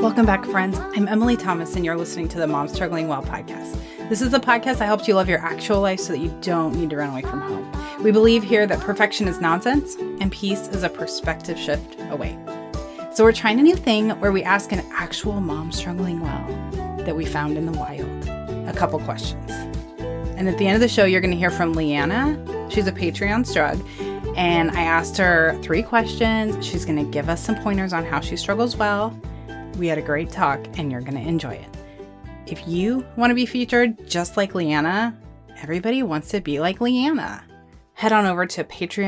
Welcome back, friends. I'm Emily Thomas, and you're listening to the Mom Struggling Well podcast. This is a podcast that helps you love your actual life so that you don't need to run away from home. We believe here that perfection is nonsense and peace is a perspective shift away. So we're trying a new thing where we ask an actual mom struggling well that we found in the wild a couple questions. And at the end of the show, you're going to hear from Leanna. She's a Patreon strug. And I asked her 3 questions. She's going to give us some pointers on how she struggles well. We had a great talk, and you're going to enjoy it. If you want to be featured just like Leanna, everybody wants to be like Leanna. Head on over to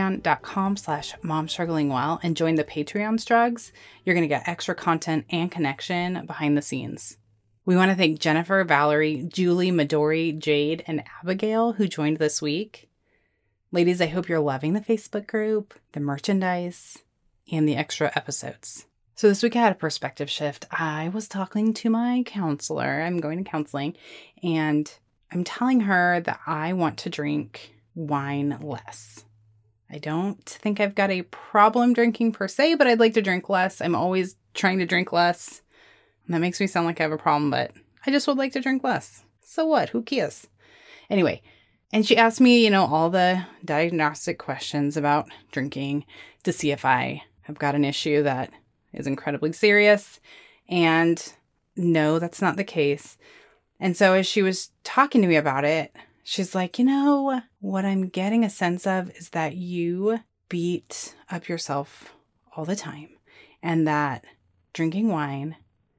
patreon.com/momstrugglingwell and join the Patreon strugs. You're going to get extra content and connection behind the scenes. We want to thank Jennifer, Valerie, Julie, Midori, Jade, and Abigail who joined this week. Ladies, I hope you're loving the Facebook group, the merchandise, and the extra episodes. So this week I had a perspective shift. I was talking to my counselor. I'm going to counseling, and I'm telling her that I want to drink wine less. I don't think I've got a problem drinking per se, but I'd like to drink less. I'm always trying to drink less. And that makes me sound like I have a problem, but I just would like to drink less. So what? Who cares? Anyway, and she asked me, all the diagnostic questions about drinking to see if I have got an issue that is incredibly serious. And no, that's not the case. And so as she was talking to me about it, she's like, what I'm getting a sense of is that you beat up yourself all the time and that drinking wine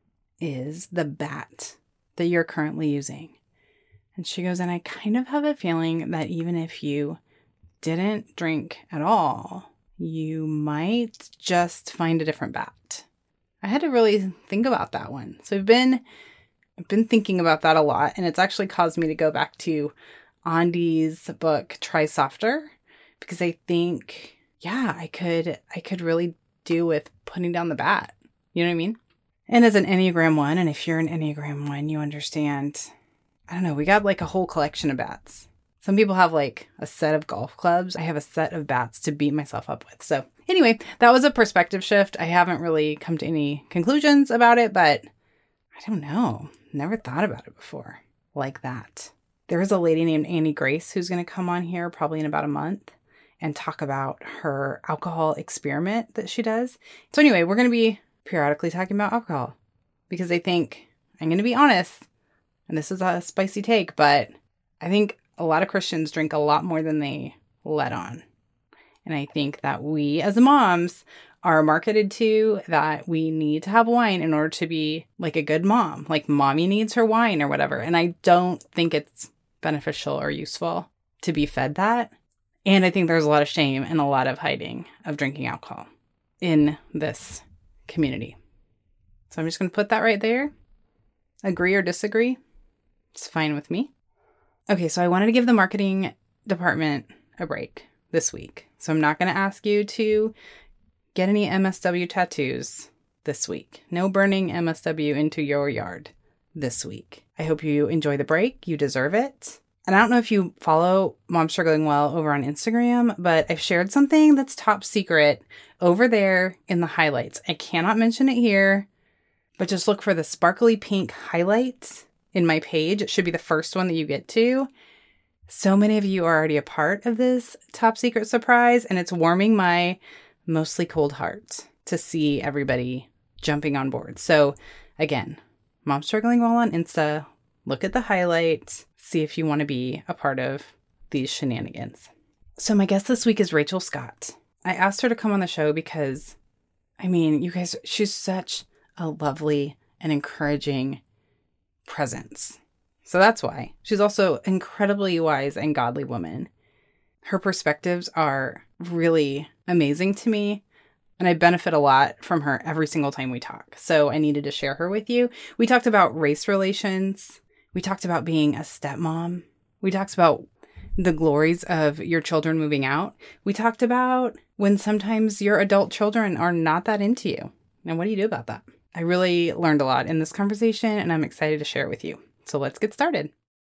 is the bat that you're currently using. And she goes, and I kind of have a feeling that even if you didn't drink at all, you might just find a different bat. I had to really think about that one. So I've been thinking about that a lot, and it's actually caused me to go back to Andy's book, Try Softer, because I think, I could really do with putting down the bat. You know what I mean? And as an Enneagram 1, and if you're an Enneagram 1, you understand, we got like a whole collection of bats. Some people have like a set of golf clubs. I have a set of bats to beat myself up with. So anyway, that was a perspective shift. I haven't really come to any conclusions about it, but I don't know. Never thought about it before like that. There is a lady named Annie Grace who's going to come on here probably in about a month and talk about her alcohol experiment that she does. So anyway, we're going to be periodically talking about alcohol because I think, I'm going to be honest, and this is a spicy take, but I think a lot of Christians drink a lot more than they let on. And I think that we as moms are marketed to that we need to have wine in order to be like a good mom, like mommy needs her wine or whatever. And I don't think it's beneficial or useful to be fed that. And I think there's a lot of shame and a lot of hiding of drinking alcohol in this community. So I'm just going to put that right there. Agree or disagree? It's fine with me. Okay, so I wanted to give the marketing department a break this week. So I'm not going to ask you to get any MSW tattoos this week. No burning MSW into your yard this week. I hope you enjoy the break. You deserve it. And I don't know if you follow Mom Struggling Well over on Instagram, but I've shared something that's top secret over there in the highlights. I cannot mention it here, but just look for the sparkly pink highlights in my page. It should be the first one that you get to. So many of you are already a part of this top secret surprise, and it's warming my mostly cold heart to see everybody jumping on board. So again, Mom Struggling Well on Insta. Look at the highlights. See if you want to be a part of these shenanigans. So my guest this week is Rachel Scott. I asked her to come on the show because, you guys, she's such a lovely and encouraging presence. So that's why. She's also incredibly wise and godly woman. Her perspectives are really amazing to me, and I benefit a lot from her every single time we talk. So I needed to share her with you. We talked about race relations. We talked about being a stepmom. We talked about the glories of your children moving out. We talked about when sometimes your adult children are not that into you. And what do you do about that? I really learned a lot in this conversation, and I'm excited to share it with you. So let's get started.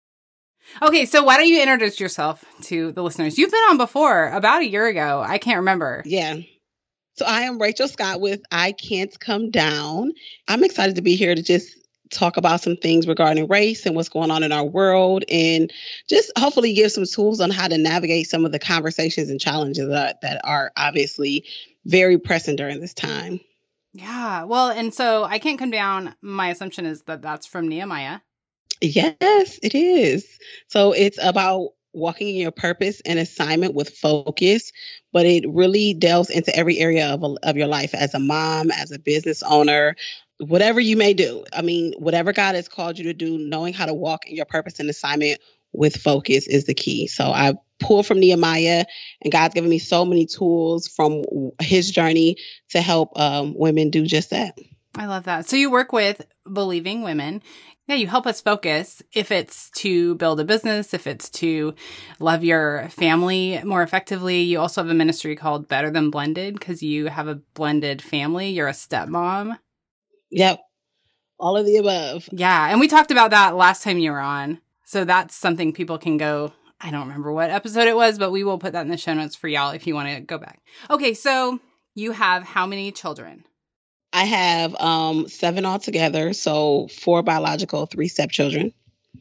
Okay, so why don't you introduce yourself to the listeners? You've been on before, about a year ago. I can't remember. Yeah. So I am Rachel Scott with I Can't Come Down. I'm excited to be here to just talk about some things regarding race and what's going on in our world, and just hopefully give some tools on how to navigate some of the conversations and challenges that are obviously very pressing during this time. Yeah. Well, and so I Can't Come Down. My assumption is that that's from Nehemiah. Yes, it is. So it's about walking in your purpose and assignment with focus, but it really delves into every area of your life as a mom, as a business owner, whatever you may do. I mean, whatever God has called you to do, knowing how to walk in your purpose and assignment with focus is the key. So I pull from Nehemiah, and God's given me so many tools from his journey to help women do just that. I love that. So you work with believing women. Yeah, you help us focus if it's to build a business, if it's to love your family more effectively. You also have a ministry called Better Than Blended because you have a blended family. You're a stepmom. Yep. All of the above. Yeah. And we talked about that last time you were on. So that's something people can go. I don't remember what episode it was, but we will put that in the show notes for y'all if you want to go back. Okay. So you have how many children? I have 7 altogether, so 4 biological, 3 stepchildren,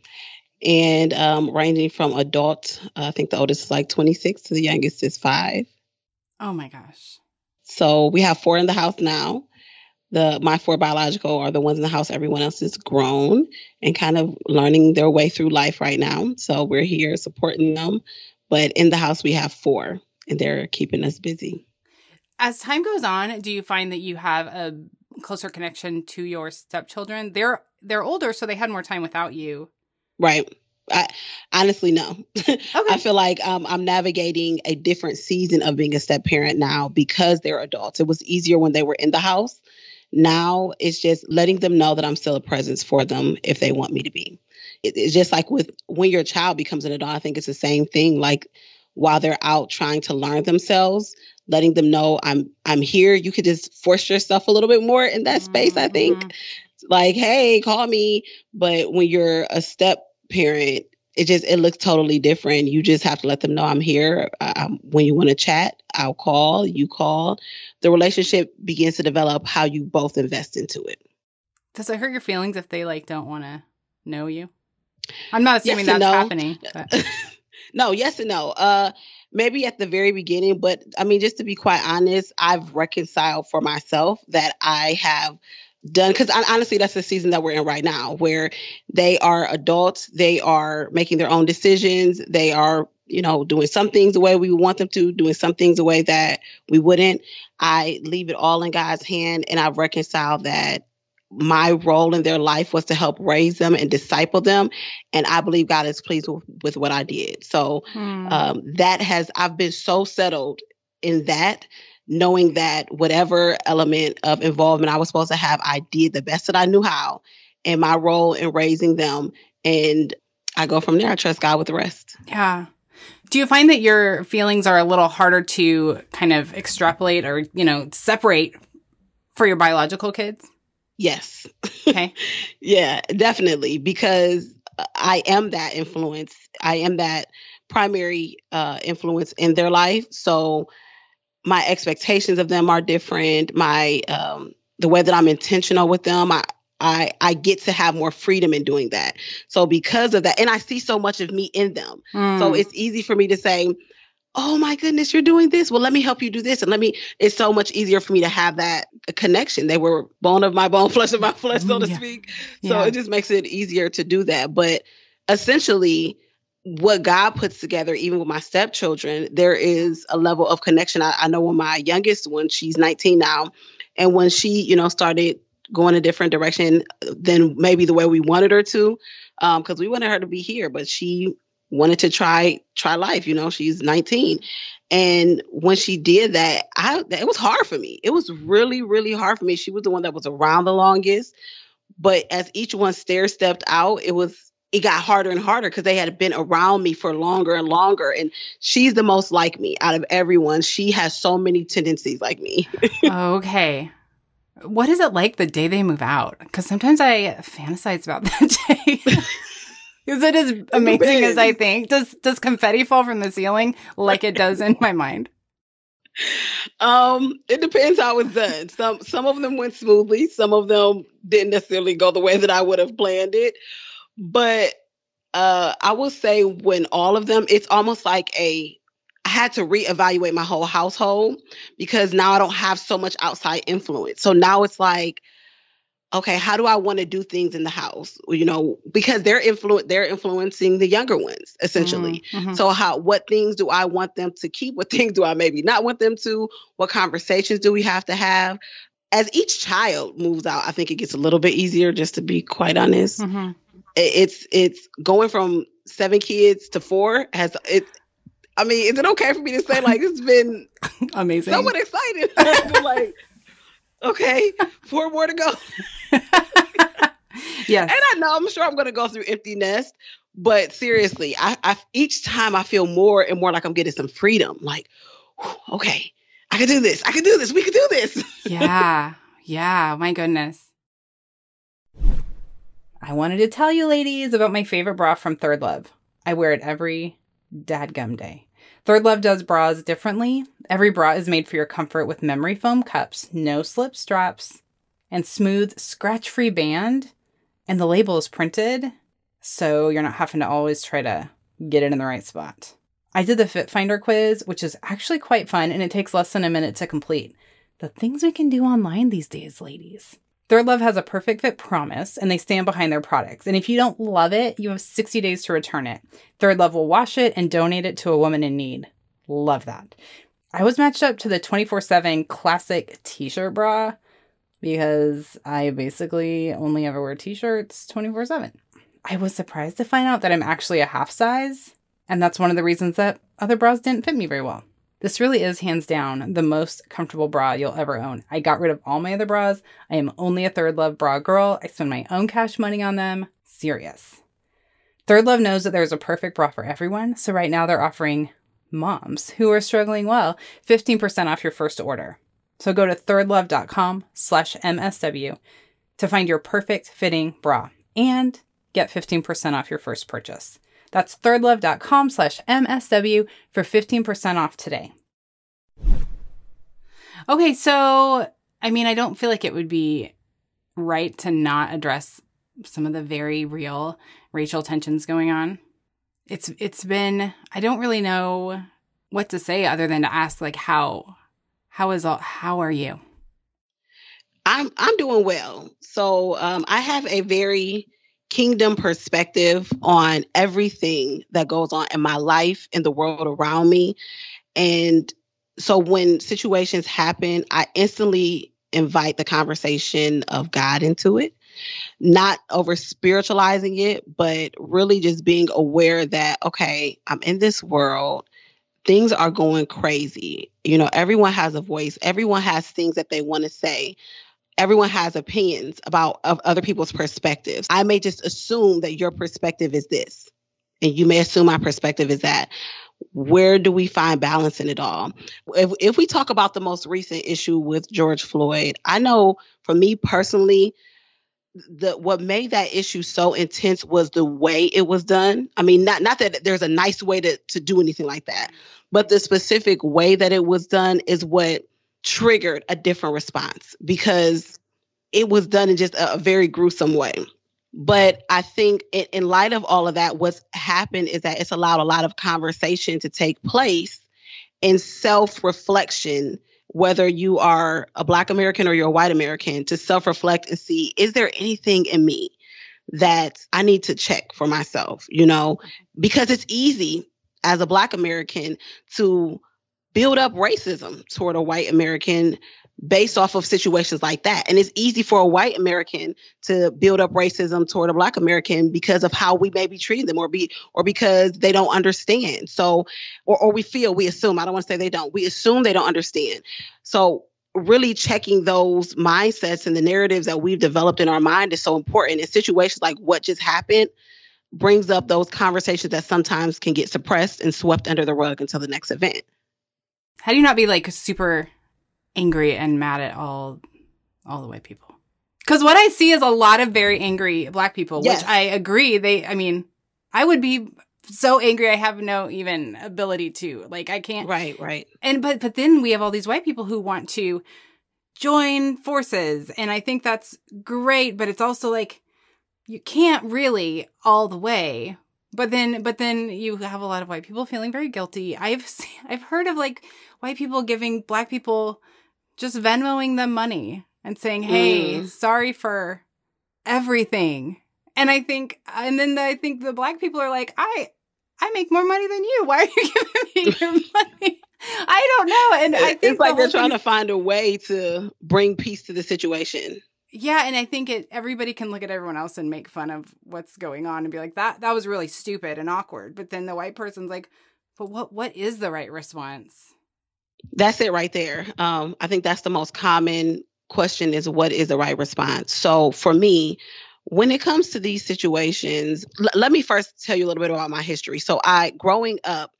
and ranging from adult. I think the oldest is like 26 to the youngest is 5. Oh my gosh! So we have 4 in the house now. My 4 biological are the ones in the house. Everyone else is grown and kind of learning their way through life right now. So we're here supporting them, but in the house we have 4, and they're keeping us busy. As time goes on, do you find that you have a closer connection to your stepchildren? They're older, so they had more time without you. Right. I honestly no. Okay. I feel like I'm navigating a different season of being a step parent now because they're adults. It was easier when they were in the house. Now it's just letting them know that I'm still a presence for them if they want me to be. It's just like with when your child becomes an adult, I think it's the same thing. Like while they're out trying to learn themselves, letting them know I'm here. You could just force yourself a little bit more in that space, I think. Like, hey, call me. But when you're a step parent, it looks totally different. You just have to let them know I'm here. When you want to chat, I'll call, you call. The relationship begins to develop how you both invest into it. Does it hurt your feelings if they don't want to know you? I'm not assuming yes that's happening. But. No, yes and no. Maybe at the very beginning, but I mean, just to be quite honest, I've reconciled for myself that I have done, because honestly, that's the season that we're in right now, where they are adults, they are making their own decisions, they are, doing some things the way we want them to, doing some things the way that we wouldn't. I leave it all in God's hand, and I've reconciled that my role in their life was to help raise them and disciple them. And I believe God is pleased with what I did. So I've been so settled in that, knowing that whatever element of involvement I was supposed to have, I did the best that I knew how in my role in raising them. And I go from there. I trust God with the rest. Yeah. Do you find that your feelings are a little harder to kind of extrapolate or, separate for your biological kids? Yes. Okay. Yeah, definitely. Because I am that influence. I am that primary influence in their life. So my expectations of them are different. The way that I'm intentional with them, I get to have more freedom in doing that. So because of that, and I see so much of me in them. So it's easy for me to say, oh my goodness, you're doing this. Well, let me help you do this. And it's so much easier for me to have that connection. They were bone of my bone, flesh of my flesh, so to speak. So it just makes it easier to do that. But essentially, what God puts together, even with my stepchildren, there is a level of connection. I know when my youngest one, she's 19 now, and when she, started going a different direction than maybe the way we wanted her to, because we wanted her to be here, but she wanted to try life. She's 19. And when she did that, it was hard for me. It was really, really hard for me. She was the one that was around the longest. But as each one stepped out, it got harder and harder because they had been around me for longer and longer. And she's the most like me out of everyone. She has so many tendencies like me. Okay. What is it like the day they move out? Because sometimes I fantasize about that day. Is it as amazing as I think? Does confetti fall from the ceiling like it does in my mind? It depends how it's done. Some of them went smoothly. Some of them didn't necessarily go the way that I would have planned it. But I will say when all of them, it's almost like I had to reevaluate my whole household because now I don't have so much outside influence. So now it's like, okay, how do I want to do things in the house? You know, because they're influencing the younger ones essentially. Mm-hmm. So what things do I want them to keep? What things do I maybe not want them to? What conversations do we have to have? As each child moves out, I think it gets a little bit easier, just to be quite honest. Mm-hmm. It's going from 7 kids to 4 has it. I mean, is it okay for me to say like it's been amazing, somewhat exciting? I've been like, okay, 4 more to go. Yes. And I know I'm sure I'm going to go through empty nest, but seriously, I each time I feel more and more like I'm getting some freedom. Like, okay, I can do this. I can do this. We can do this. Yeah. Yeah. My goodness. I wanted to tell you, ladies, about my favorite bra from Third Love. I wear it every dadgum day. Third Love does bras differently. Every bra is made for your comfort with memory foam cups, no slip straps, and smooth, scratch-free band. And the label is printed, so you're not having to always try to get it in the right spot. I did the Fit Finder quiz, which is actually quite fun, and it takes less than a minute to complete. The things we can do online these days, ladies. Third Love has a perfect fit promise, and they stand behind their products. And if you don't love it, you have 60 days to return it. Third Love will wash it and donate it to a woman in need. Love that. I was matched up to the 24/7 classic t-shirt bra because I basically only ever wear t-shirts 24/7. I was surprised to find out that I'm actually a half size, and that's one of the reasons that other bras didn't fit me very well. This really is hands down the most comfortable bra you'll ever own. I got rid of all my other bras. I am only a Third Love bra girl. I spend my own cash money on them. Serious. Third Love knows that there's a perfect bra for everyone, so right now they're offering moms who are struggling 15% off your first order. So go to thirdlove.com/MSW to find your perfect fitting bra and get 15% off your first purchase. That's thirdlove.com/MSW for 15% off today. Okay, so, I mean, I don't feel like it would be right to not address some of the very real racial tensions going on. It's been, I don't really know what to say other than to ask, like, how are you? I'm doing well. So I have a very kingdom perspective on everything that goes on in my life, in the world around me. And so when situations happen, I instantly invite the conversation of God into it, not over spiritualizing it, but really just being aware that, okay, I'm in this world. Things are going crazy. You know, everyone has a voice. Everyone has things that they want to say. Everyone has opinions about of other people's perspectives. I may just assume that your perspective is this, and you may assume my perspective is that. Where do we find balance in it all? If we talk about the most recent issue with George Floyd, I know for me personally, what made that issue so intense was the way it was done. I mean, not that there's a nice way to do anything like that, but the specific way that it was done is what triggered a different response because it was done in just a very gruesome way. But I think in light of all of that, what's happened is that it's allowed a lot of conversation to take place in self-reflection, whether you are a Black American or you're a white American, to self-reflect and see, is there anything in me that I need to check for myself, you know, because it's easy as a Black American to build up racism toward a white American based off of situations like that. And it's easy for a white American to build up racism toward a Black American because of how we may be treating them or because they don't understand. So, or we assume, I don't want to say they don't, we assume they don't understand. So really checking those mindsets and the narratives that we've developed in our mind is so important. In situations like what just happened, brings up those conversations that sometimes can get suppressed and swept under the rug until the next event. How do you not be like super angry and mad at all the white people? Because what I see is a lot of very angry Black people, yes. Which I agree. I would be so angry I have no even ability to. Like, I can't. Right. And but then we have all these white people who want to join forces, and I think that's great, but it's also like you can't really all the way. But then you have a lot of white people feeling very guilty. I've heard of like white people giving black people, just Venmoing them money and saying, "Hey, sorry for everything." And I think the black people are like, I make more money than you. Why are you giving me your money? I don't know. And I think it's like they're trying to find a way to bring peace to the situation. Yeah, and I think everybody can look at everyone else and make fun of what's going on and be like, that was really stupid and awkward. But then the white person's like, but what is the right response? That's it right there. I think that's the most common question is, what is the right response? So for me, when it comes to these situations, let me first tell you a little bit about my history. So I grew up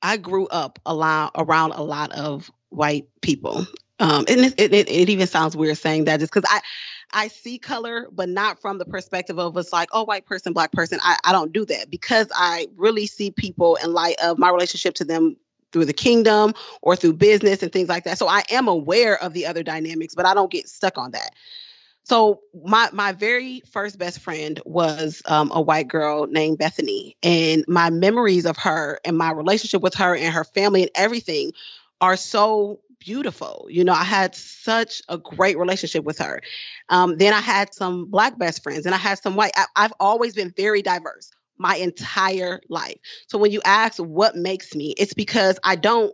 around a lot of white people. And it even sounds weird saying that, just because I see color, but not from the perspective of it's like, oh, white person, black person. I don't do that, because I really see people in light of my relationship to them through the kingdom or through business and things like that. So I am aware of the other dynamics, but I don't get stuck on that. So my very first best friend was a white girl named Bethany, and my memories of her and my relationship with her and her family and everything are so beautiful. You know, I had such a great relationship with her. Then I had some black best friends, and I had some white. I've always been very diverse my entire life. So when you ask what makes me, it's because I don't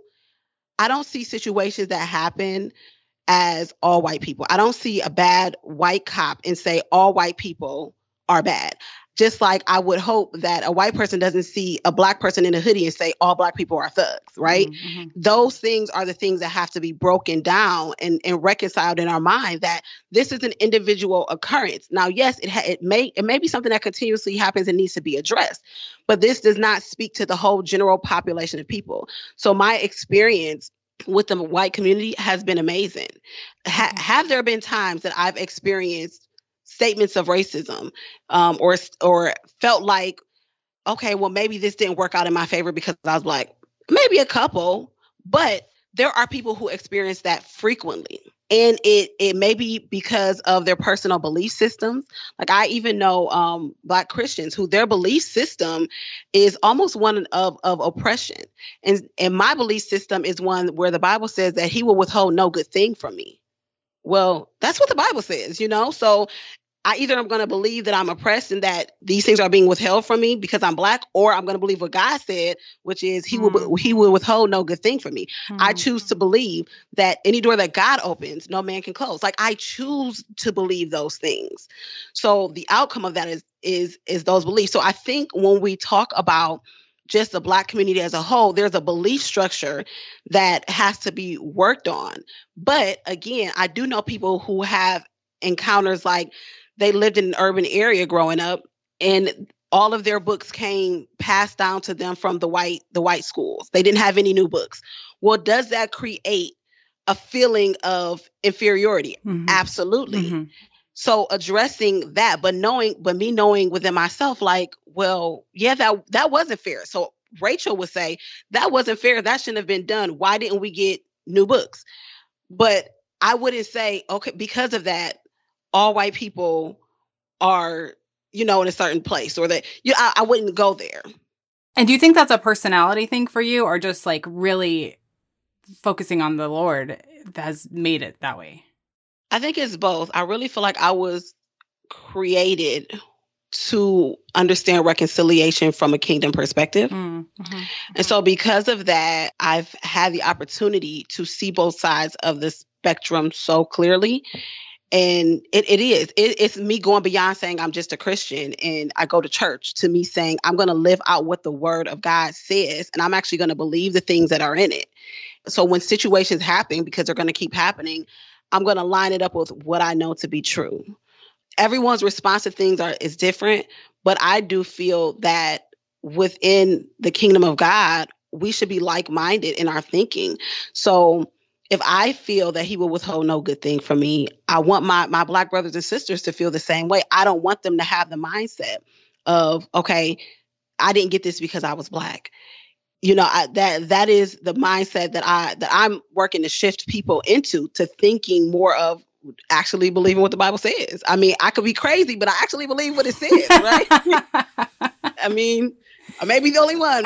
see situations that happen as all white people. I don't see a bad white cop and say all white people are bad. Just like I would hope that a white person doesn't see a black person in a hoodie and say all black people are thugs, right? Mm-hmm. Those things are the things that have to be broken down and reconciled in our mind, that this is an individual occurrence. Now, yes, it may be something that continuously happens and needs to be addressed, but this does not speak to the whole general population of people. So my experience with the white community has been amazing. Have there been times that I've experienced statements of racism, or felt like, okay, well, maybe this didn't work out in my favor because I was black? Maybe a couple, but there are people who experience that frequently. And it may be because of their personal belief systems. Like I even know Black Christians who their belief system is almost one of oppression. And my belief system is one where the Bible says that he will withhold no good thing from me. Well, that's what the Bible says, you know? So I either am going to believe that I'm oppressed and that these things are being withheld from me because I'm black, or I'm going to believe what God said, which is he will withhold no good thing from me. I choose to believe that any door that God opens, no man can close. Like I choose to believe those things. So the outcome of that is those beliefs. So I think when we talk about just the Black community as a whole, there's a belief structure that has to be worked on. But again, I do know people who have encounters like they lived in an urban area growing up, and all of their books came passed down to them from the white schools. They didn't have any new books. Well, does that create a feeling of inferiority? Mm-hmm. Absolutely. Mm-hmm. So addressing that, but me knowing within myself, like, well, yeah, that wasn't fair. So Rachel would say that wasn't fair. That shouldn't have been done. Why didn't we get new books? But I wouldn't say, okay, because of that, all white people are, in a certain place, or that I wouldn't go there. And do you think that's a personality thing for you, or just like really focusing on the Lord that has made it that way? I think it's both. I really feel like I was created to understand reconciliation from a kingdom perspective. Mm-hmm. And so because of that, I've had the opportunity to see both sides of the spectrum so clearly. And it's me going beyond saying I'm just a Christian and I go to church, to me saying I'm going to live out what the word of God says, and I'm actually going to believe the things that are in it. So when situations happen, because they're going to keep happening, I'm going to line it up with what I know to be true. Everyone's response to things is different, but I do feel that within the kingdom of God, we should be like-minded in our thinking. So if I feel that he will withhold no good thing from me, I want my Black brothers and sisters to feel the same way. I don't want them to have the mindset of, okay, I didn't get this because I was Black. That is the mindset that I'm working to shift people into, to thinking more of actually believing what the Bible says. I mean, I could be crazy, but I actually believe what it says, right? I mean, I may be the only one.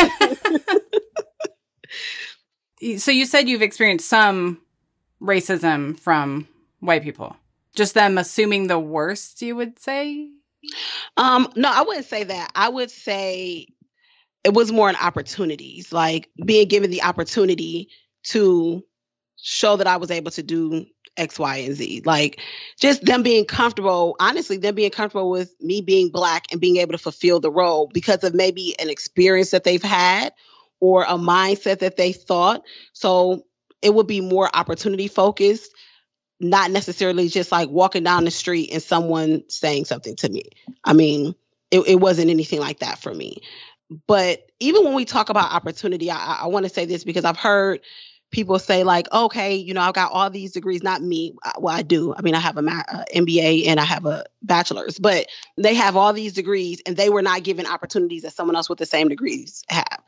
So you said you've experienced some racism from white people. Just them assuming the worst, you would say? No, I wouldn't say that. I would say it was more in opportunities, like being given the opportunity to show that I was able to do X, Y, and Z. Like just them being comfortable, honestly, them being comfortable with me being Black and being able to fulfill the role because of maybe an experience that they've had or a mindset that they thought. So it would be more opportunity focused, not necessarily just like walking down the street and someone saying something to me. I mean, it wasn't anything like that for me. But even when we talk about opportunity, I want to say this because I've heard people say like, okay, I've got all these degrees, not me. Well, I do. I mean, I have a MBA and I have a bachelor's, but they have all these degrees and they were not given opportunities that someone else with the same degrees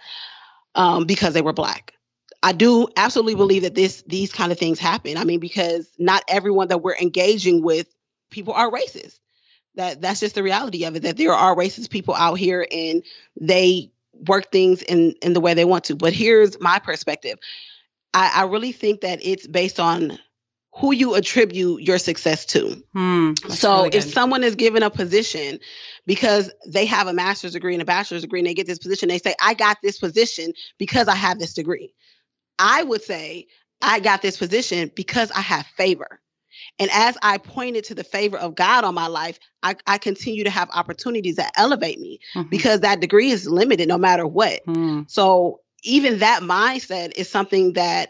have because they were Black. I do absolutely believe that these kind of things happen. I mean, because not everyone that we're engaging with, people are racist. That's just the reality of it, that there are racist people out here and they work things in the way they want to. But here's my perspective. I really think that it's based on who you attribute your success to. So really if someone is given a position because they have a master's degree and a bachelor's degree and they get this position, they say, I got this position because I have this degree. I would say, I got this position because I have favor. And as I pointed to the favor of God on my life, I continue to have opportunities that elevate me because that degree is limited no matter what. So even that mindset is something that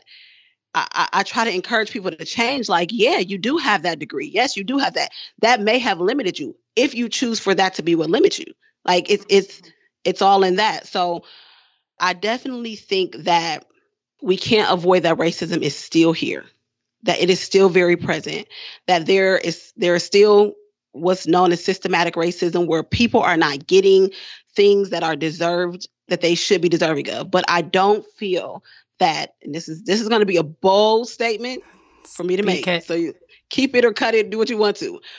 I try to encourage people to change. Like, yeah, you do have that degree. Yes, you do have that. That may have limited you if you choose for that to be what limits you. Like it's all in that. So I definitely think that we can't avoid that racism is still here, that it is still very present, that there is still what's known as systematic racism, where people are not getting things that are deserved, that they should be deserving of. But I don't feel that, and this is going to be a bold statement for me to make. So you keep it or cut it, do what you want to.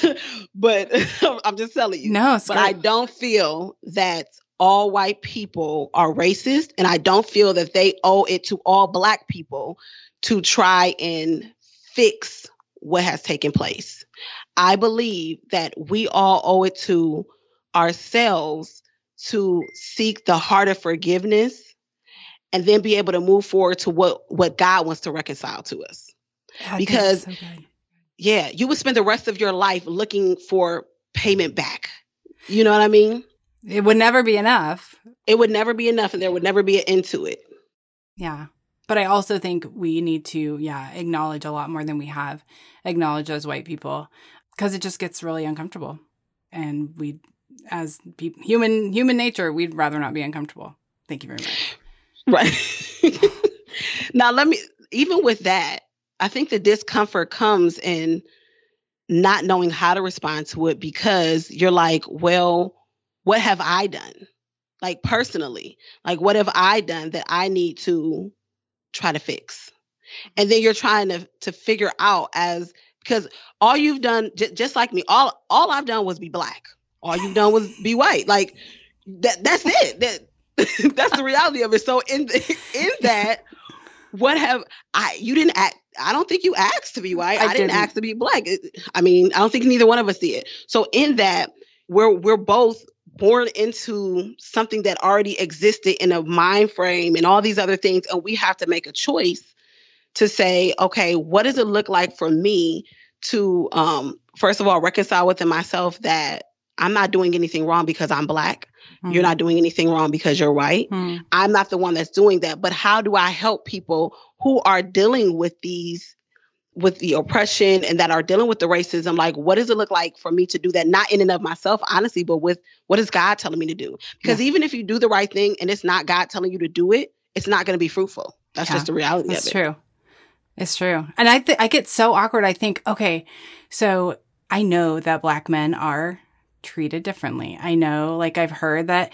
But I'm just telling you. No, but I don't feel that all white people are racist, and I don't feel that they owe it to all Black people to try and fix what has taken place. I believe that we all owe it to ourselves to seek the heart of forgiveness and then be able to move forward to what God wants to reconcile to us. Because, you would spend the rest of your life looking for payment back. You know what I mean? It would never be enough. It would never be enough, and there would never be an end to it. Yeah. But I also think we need to, acknowledge a lot more than we have acknowledged as white people, because it just gets really uncomfortable. And we, as human nature, we'd rather not be uncomfortable. Thank you very much. Right. Now, even with that, I think the discomfort comes in not knowing how to respond to it, because you're like, well, what have I done? Like personally, like what have I done that I need to try to fix? And then you're trying to figure out, because all you've done, just like me, all I've done was be Black. All you've done was be white. Like that's it. That's the reality of it. So in that, what have you didn't act? I don't think you asked to be white. I didn't ask to be Black. I mean, I don't think neither one of us did. So in that, we're both born into something that already existed in a mind frame and all these other things. And we have to make a choice to say, okay, what does it look like for me to, first of all, reconcile within myself that I'm not doing anything wrong because I'm Black. You're not doing anything wrong because you're white. I'm not the one that's doing that. But how do I help people who are dealing with with the oppression and that are dealing with the racism? Like, what does it look like for me to do that? Not in and of myself, honestly, but with what is God telling me to do? Because even if you do the right thing and it's not God telling you to do it, it's not going to be fruitful. That's just the reality of it. It's true. It's true. And I get so awkward. I think, okay, so I know that Black men are treated differently. I know, like I've heard that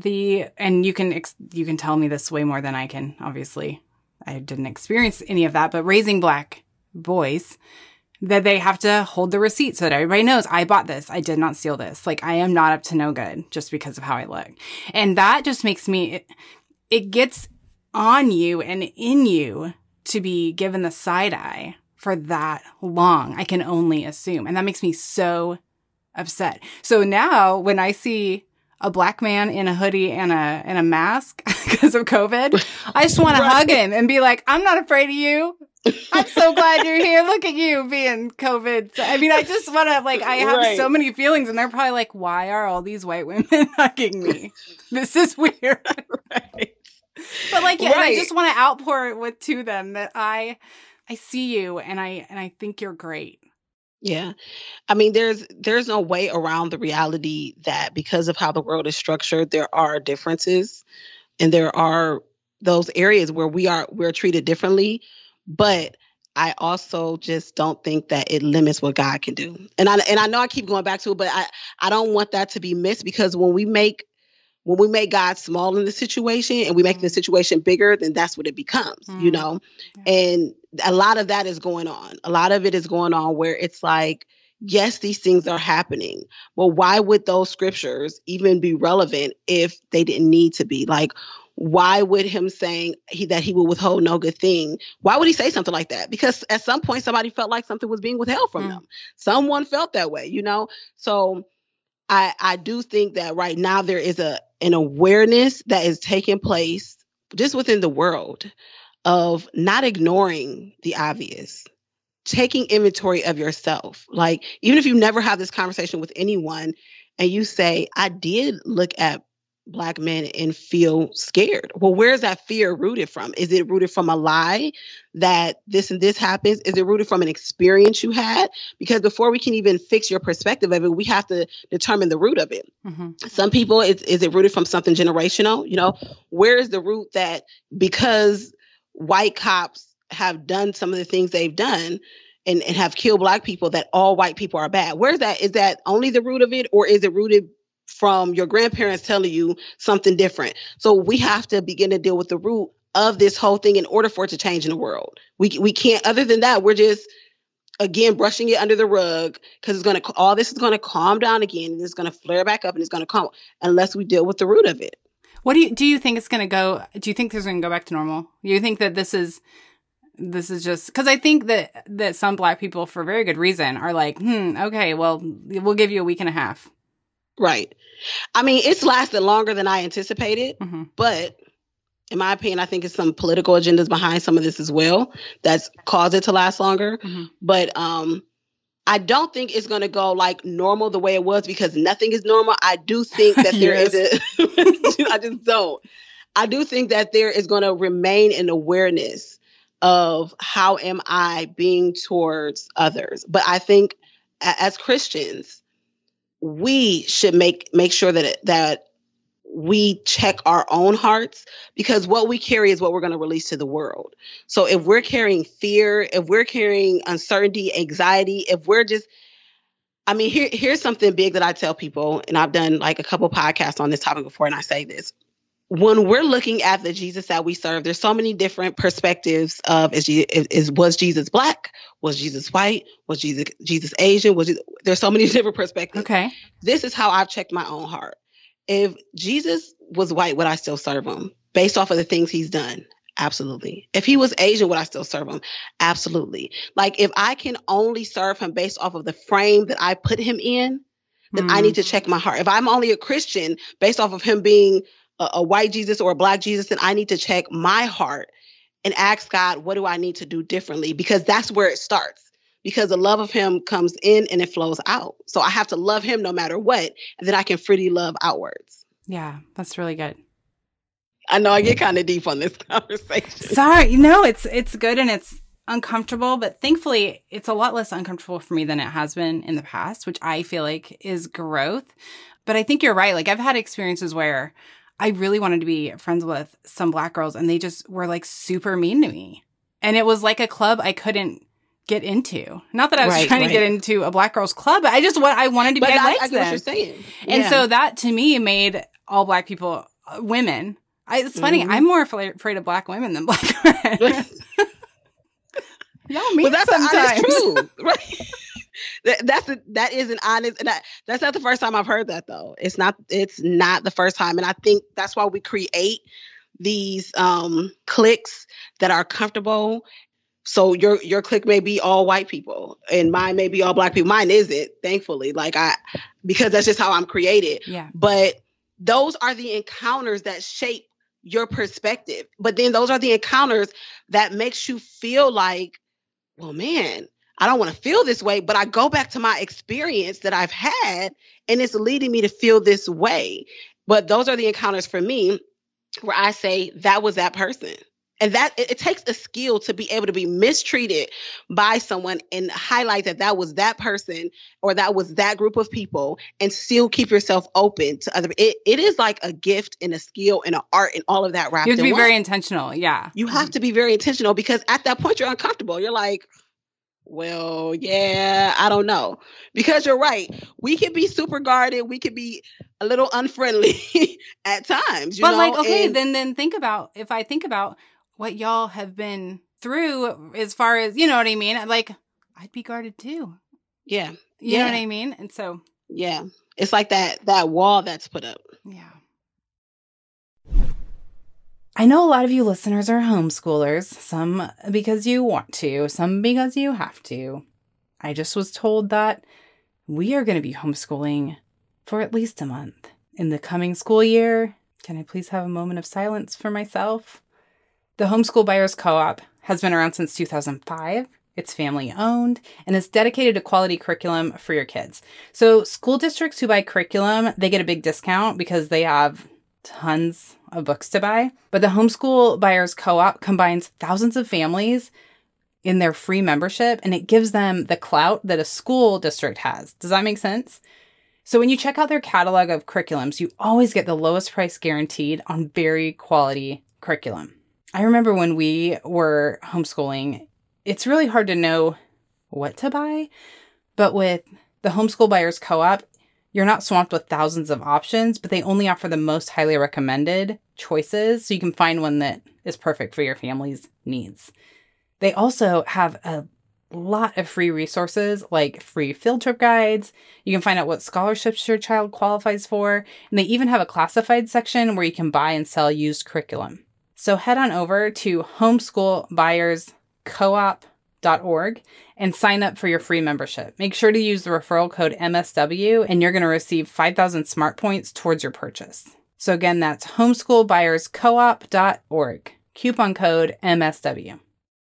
and you can tell me this way more than I can, obviously. I didn't experience any of that, but raising Black boys, that they have to hold the receipt so that everybody knows I bought this. I did not steal this. Like, I am not up to no good just because of how I look. And that just makes me, it gets on you and in you to be given the side eye for that long. I can only assume. And that makes me so upset. So now when I see a Black man in a hoodie and a mask because of COVID, I just want to hug him and be like, I'm not afraid of you. I'm so glad you're here. Look at you being COVID. I mean, I just want to, like, I have so many feelings, and they're probably like, why are all these white women hugging me? This is weird. Right. But like, yeah, and I just want to outpour to them that I see you and I think you're great. Yeah. I mean, there's no way around the reality that because of how the world is structured, there are differences and there are those areas where we're treated differently. But I also just don't think that it limits what God can do. And I know I keep going back to it, but I don't want that to be missed, because when we make God small in the situation and we make the situation bigger, then that's what it becomes, you know? Yeah. And a lot of that is going on. A lot of it is going on where it's like, yes, these things are happening. Well, why would those scriptures even be relevant if they didn't need to be? Like, why would him saying that he will withhold no good thing? Why would he say something like that? Because at some point somebody felt like something was being withheld from them. Someone felt that way, you know? So I do think that right now there is an awareness that is taking place just within the world of not ignoring the obvious, taking inventory of yourself. Like, even if you never have this conversation with anyone and you say, I did look at Black men and feel scared. Well, where is that fear rooted from? Is it rooted from a lie that this and this happens? Is it rooted from an experience you had? Because before we can even fix your perspective of it, we have to determine the root of it. Mm-hmm. Some people, is it rooted from something generational? You know, where is the root that because white cops have done some of the things they've done and have killed Black people, that all white people are bad? Where's that? Is that only the root of it, or is it rooted from your grandparents telling you something different? So we have to begin to deal with the root of this whole thing in order for it to change in the world. We can't, other than that, we're just, again, brushing it under the rug, because all this is going to calm down again, and it's going to flare back up, and it's going to come unless we deal with the root of it. What do you think it's going to go? Do you think this is going to go back to normal? Do you think that this is just because I think that some Black people, for very good reason, are like, okay, well, we'll give you a week and a half. Right. I mean, it's lasted longer than I anticipated, but in my opinion, I think it's some political agendas behind some of this as well that's caused it to last longer. But I don't think it's going to go like normal the way it was, because nothing is normal. I do think that there is I just don't. I do think that there is going to remain an awareness of how am I being towards others. But I think as Christians, we should make sure that we check our own hearts, because what we carry is what we're going to release to the world. So if we're carrying fear, if we're carrying uncertainty, anxiety, if we're just, I mean, here's something big that I tell people, and I've done like a couple podcasts on this topic before, and I say this. When we're looking at the Jesus that we serve, there's so many different perspectives of was Jesus Black? Was Jesus white? Was Jesus Asian? There's so many different perspectives. Okay. This is how I've checked my own heart. If Jesus was white, would I still serve him based off of the things he's done? Absolutely. If he was Asian, would I still serve him? Absolutely. Like, if I can only serve him based off of the frame that I put him in, then I need to check my heart. If I'm only a Christian based off of him being a white Jesus or a Black Jesus, then I need to check my heart and ask God, what do I need to do differently? Because that's where it starts. Because the love of him comes in and it flows out. So I have to love him no matter what, and then I can freely love outwards. Yeah, that's really good. I know I get kind of deep on this conversation. Sorry, it's good and it's uncomfortable, but thankfully it's a lot less uncomfortable for me than it has been in the past, which I feel like is growth. But I think you're right. Like, I've had experiences where I really wanted to be friends with some Black girls, and they just were like super mean to me. And it was like a club I couldn't get into. Not that I was Right, trying right. to get into a black girls club, but I wanted to be, But I I liked get them. what you're saying. And Yeah. so that to me made all black people women. It's funny. Mhm. I'm more afraid of black women than black men. Y'all mean But that's sometimes. the honest truth, right? That is an honest, and that's not the first time I've heard that though. It's not the first time, and I think that's why we create these cliques that are comfortable. So your clique may be all white people, and mine may be all black people. Mine isn't, thankfully, because that's just how I'm created. Yeah. But those are the encounters that shape your perspective. But then those are the encounters that makes you feel like, well, man, I don't want to feel this way, but I go back to my experience that I've had, and it's leading me to feel this way. But those are the encounters for me where I say that was that person. And that it takes a skill to be able to be mistreated by someone and highlight that was that person or that was that group of people, and still keep yourself open to other. It is like a gift and a skill and an art and all of that wrapped You have to in be one. very intentional. Yeah. You have to be very intentional, because at that point you're uncomfortable. You're like, well, yeah, I don't know. Because you're right. We could be super guarded. We could be a little unfriendly at times. You But know? like, okay, And then if I think about what y'all have been through as far as, you know what I mean? Like, I'd be guarded too. yeah. You know what I mean? And so, yeah. It's like that wall that's put up. yeah. I know a lot of you listeners are homeschoolers, some because you want to, some because you have to. I just was told that we are going to be homeschooling for at least a month. In the coming school year, can I please have a moment of silence for myself? The Homeschool Buyers Co-op has been around since 2005. It's family owned and is dedicated to quality curriculum for your kids. So school districts who buy curriculum, they get a big discount because they have tons of books to buy. But the Homeschool Buyers Co-op combines thousands of families in their free membership, and it gives them the clout that a school district has. Does that make sense? So when you check out their catalog of curriculums, you always get the lowest price guaranteed on very quality curriculum. I remember when we were homeschooling, it's really hard to know what to buy. But with the Homeschool Buyers Co-op, you're not swamped with thousands of options, but they only offer the most highly recommended choices, so you can find one that is perfect for your family's needs. They also have a lot of free resources, like free field trip guides. You can find out what scholarships your child qualifies for, and they even have a classified section where you can buy and sell used curriculum. So head on over to homeschoolbuyerscoop.org and sign up for your free membership. Make sure to use the referral code MSW, and you're going to receive 5,000 smart points towards your purchase. So again, that's homeschoolbuyerscoop.org. Coupon code MSW.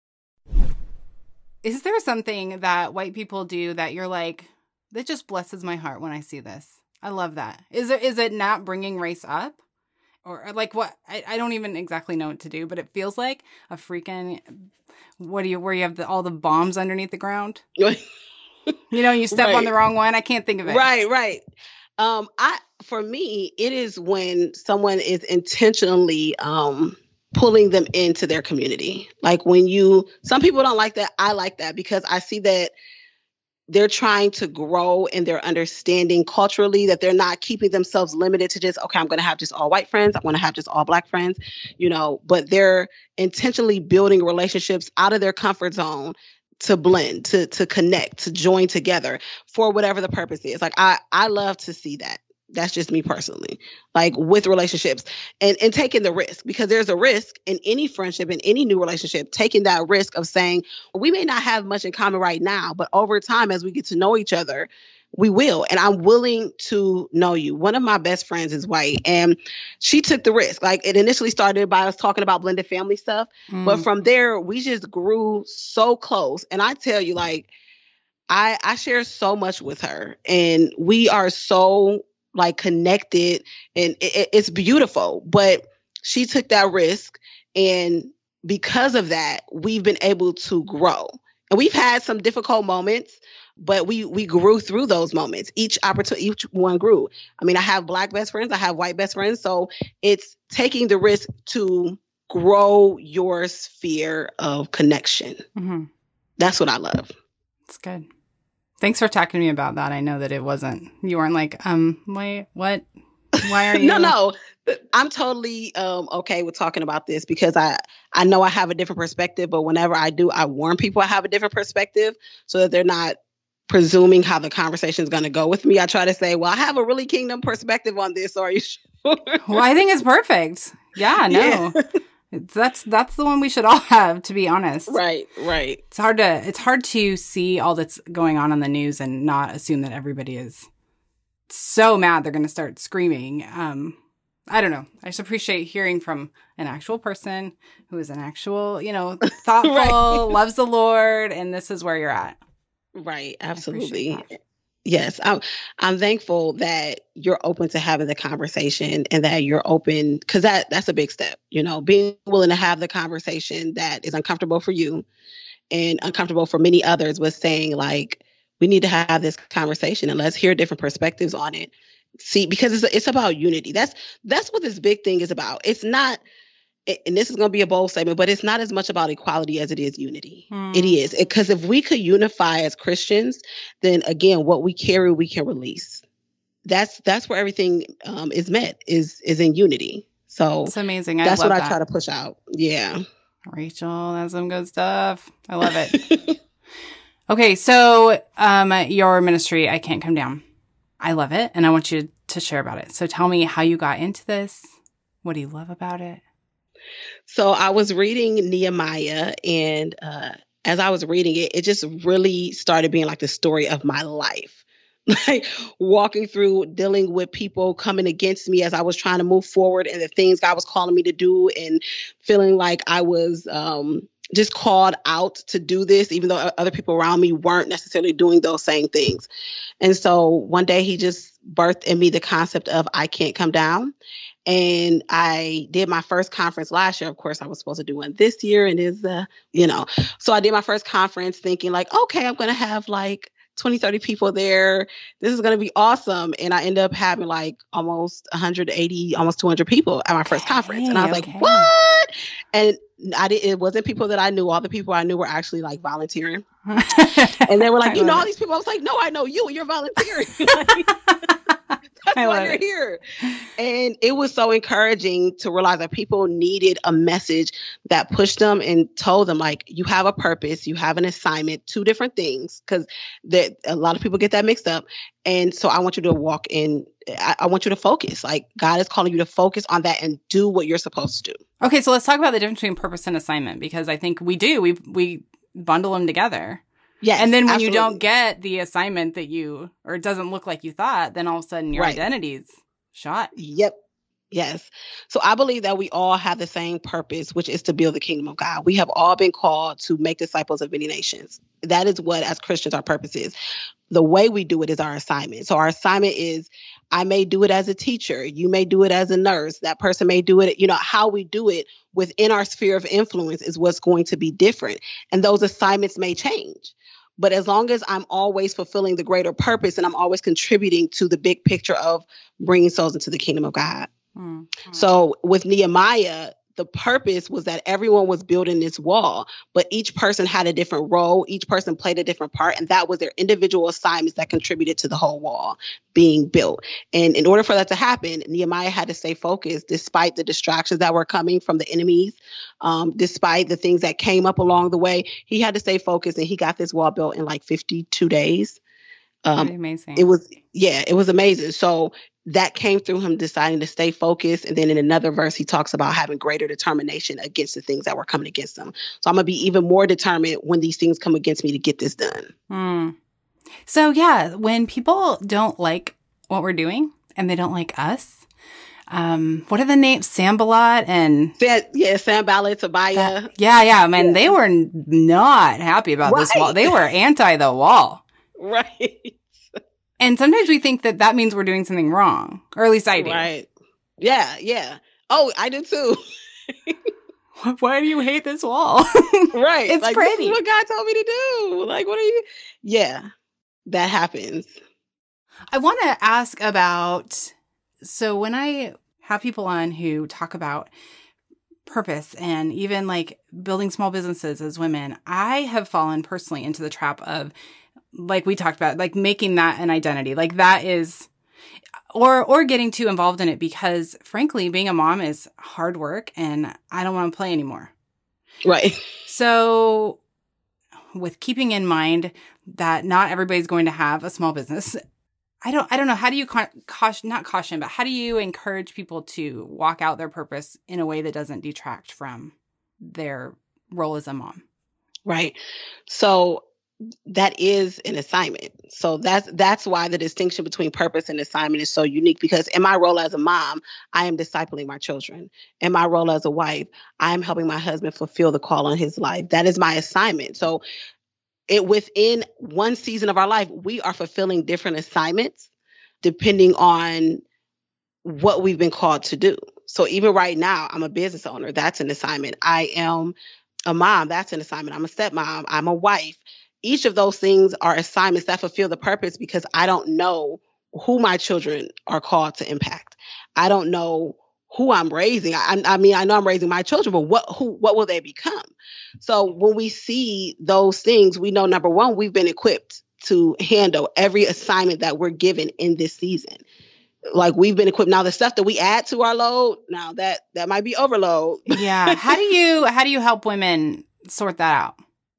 Is there something that white people do that you're like, that just blesses my heart when I see this? I love that. Is it not bringing race up? Or like what? I don't even exactly know what to do, but it feels like a freaking, where you have all the bombs underneath the ground? You know, you step on the wrong one. I can't think of it. Right. For me, it is when someone is intentionally pulling them into their community. Like some people don't like that. I like that because I see that they're trying to grow in their understanding culturally, that they're not keeping themselves limited to just, okay, I'm going to have just all white friends. I'm going to have just all black friends, but they're intentionally building relationships out of their comfort zone to blend, to connect, to join together for whatever the purpose is. Like, I love to see that. That's just me personally, like with relationships and taking the risk, because there's a risk in any friendship, in any new relationship, taking that risk of saying, we may not have much in common right now, but over time, as we get to know each other, we will. And I'm willing to know you. One of my best friends is white, and she took the risk. Like, it initially started by us talking about blended family stuff. But from there, we just grew so close. And I tell you, like, I share so much with her, and we are so like connected, and it's beautiful. But she took that risk, and because of that, we've been able to grow. And we've had some difficult moments, but we grew through those moments. Each one grew. I mean, I have black best friends, I have white best friends. So it's taking the risk to grow your sphere of connection. Mm-hmm. That's what I love. It's good. Thanks for talking to me about that. I know that you weren't like, wait, what? Why are you? No. I'm totally okay with talking about this because I know I have a different perspective, but whenever I do, I warn people I have a different perspective so that they're not presuming how the conversation is going to go with me. I try to say, well, I have a really kingdom perspective on this. So are you sure? Well, I think it's perfect. Yeah, no. Yeah. That's the one we should all have, to be honest. Right. It's hard to see all that's going on the news and not assume that everybody is so mad they're going to start screaming. I don't know. I just appreciate hearing from an actual person who is an actual, thoughtful, right. Loves the Lord, and this is where you're at. Right. Absolutely. Yes. I'm thankful that you're open to having the conversation and that you're open because that's a big step, being willing to have the conversation that is uncomfortable for you and uncomfortable for many others with saying like, we need to have this conversation and let's hear different perspectives on it. See, because it's about unity. That's what this big thing is about. It's not, and this is going to be a bold statement, but it's not as much about equality as it is unity. It is. Because if we could unify as Christians, then again, what we carry, we can release. That's where everything is met, is in unity. So it's amazing. That's what I try to push out. Yeah. Rachel, that's some good stuff. I love it. Okay. So your ministry, I Can't Come Down. I love it. And I want you to share about it. So tell me how you got into this. What do you love about it? So I was reading Nehemiah, and as I was reading it, it just really started being like the story of my life. Like walking through, dealing with people coming against me as I was trying to move forward and the things God was calling me to do, and feeling like I was just called out to do this, even though other people around me weren't necessarily doing those same things. And so one day he just birthed in me the concept of I can't come down. And I did my first conference last year. Of course, I was supposed to do one this year, and so I did my first conference thinking like, okay, I'm going to have like 20, 30 people there. This is going to be awesome. And I ended up having like almost 180, almost 200 people at my first conference. And I was like, what? And it wasn't people that I knew. All the people I knew were actually like volunteering. And they were like, all these people. I was like, no, I know you. You're volunteering. That's why you're here. And it was so encouraging to realize that people needed a message that pushed them and told them, like, you have a purpose, you have an assignment, two different things, because a lot of people get that mixed up. And so I want you to walk in, I want you to focus. Like, God is calling you to focus on that and do what you're supposed to do. Okay, so let's talk about the difference between purpose and assignment, because I think we bundle them together. Yes, and then when absolutely. You don't get the assignment or it doesn't look like you thought, then all of a sudden your identity's shot. Yep. Yes. So I believe that we all have the same purpose, which is to build the kingdom of God. We have all been called to make disciples of many nations. That is what, as Christians, our purpose is. The way we do it is our assignment. So our assignment is, I may do it as a teacher. You may do it as a nurse. That person may do it. How we do it within our sphere of influence is what's going to be different. And those assignments may change. But as long as I'm always fulfilling the greater purpose and I'm always contributing to the big picture of bringing souls into the kingdom of God. Mm-hmm. So with Nehemiah, the purpose was that everyone was building this wall, but each person had a different role. Each person played a different part. And that was their individual assignments that contributed to the whole wall being built. And in order for that to happen, Nehemiah had to stay focused despite the distractions that were coming from the enemies, despite the things that came up along the way. He had to stay focused, and he got this wall built in like 52 days. Amazing. It was amazing. So that came through him deciding to stay focused. And then in another verse, he talks about having greater determination against the things that were coming against him. So I'm going to be even more determined when these things come against me to get this done. So yeah, when people don't like what we're doing and they don't like us, what are the names? Sanballat and... Sanballat, Tobiah. They were not happy about this wall. They were anti the wall. Right. And sometimes we think that means we're doing something wrong, or at least I do. Right. Yeah. Oh, I do too. Why do you hate this wall? Right. It's like, pretty. This is what God told me to do. Like, what are you? Yeah, that happens. I want to ask about, so when I have people on who talk about purpose and even like building small businesses as women, I have fallen personally into the trap of, like we talked about, like making that an identity. Like that is, or getting too involved in it because frankly, being a mom is hard work and I don't want to play anymore. Right. So with keeping in mind that not everybody's going to have a small business, I don't know. How do you not caution, but how do you encourage people to walk out their purpose in a way that doesn't detract from their role as a mom? Right. So that is an assignment. So that's why the distinction between purpose and assignment is so unique, because in my role as a mom, I am discipling my children. In my role as a wife, I am helping my husband fulfill the call on his life. That is my assignment. So within one season of our life, we are fulfilling different assignments depending on what we've been called to do. So even right now, I'm a business owner. That's an assignment. I am a mom. That's an assignment. I'm a stepmom. I'm a wife. Each of those things are assignments that fulfill the purpose because I don't know who my children are called to impact. I don't know who I'm raising. I mean, I know I'm raising my children, but what will they become? So when we see those things, we know, number one, we've been equipped to handle every assignment that we're given in this season. Like we've been equipped. Now the stuff that we add to our load, now that might be overload. Yeah. How do you help women sort that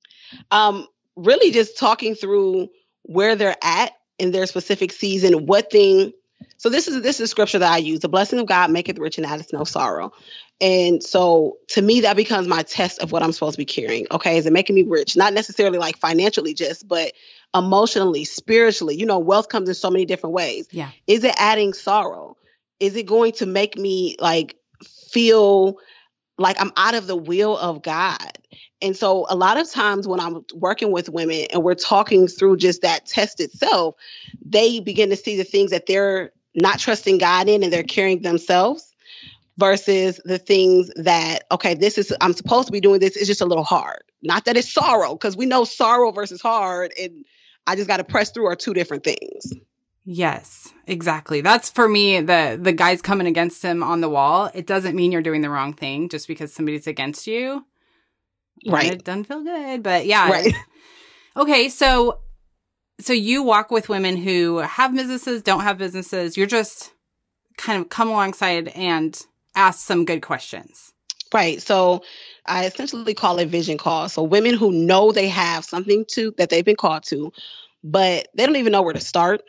out? Really just talking through where they're at in their specific season, what thing. So this is scripture that I use. The blessing of God maketh rich and addeth no sorrow. And so to me, that becomes my test of what I'm supposed to be carrying. Okay. Is it making me rich? Not necessarily like financially just, but emotionally, spiritually. You know, wealth comes in so many different ways. Yeah. Is it adding sorrow? Is it going to make me like feel like I'm out of the will of God? And so a lot of times when I'm working with women and we're talking through just that test itself, they begin to see the things that they're not trusting God in and they're carrying themselves versus the things that, okay, I'm supposed to be doing this. It's just a little hard. Not that it's sorrow, because we know sorrow versus hard and I just got to press through are two different things. Yes, exactly. That's for me, the guy's coming against him on the wall. It doesn't mean you're doing the wrong thing just because somebody's against you. Right. It doesn't feel good, but yeah. Right. Okay. So you walk with women who have businesses, don't have businesses. You're just kind of come alongside and ask some good questions. Right. So I essentially call it vision call. So women who know they have something that they've been called to, but they don't even know where to start,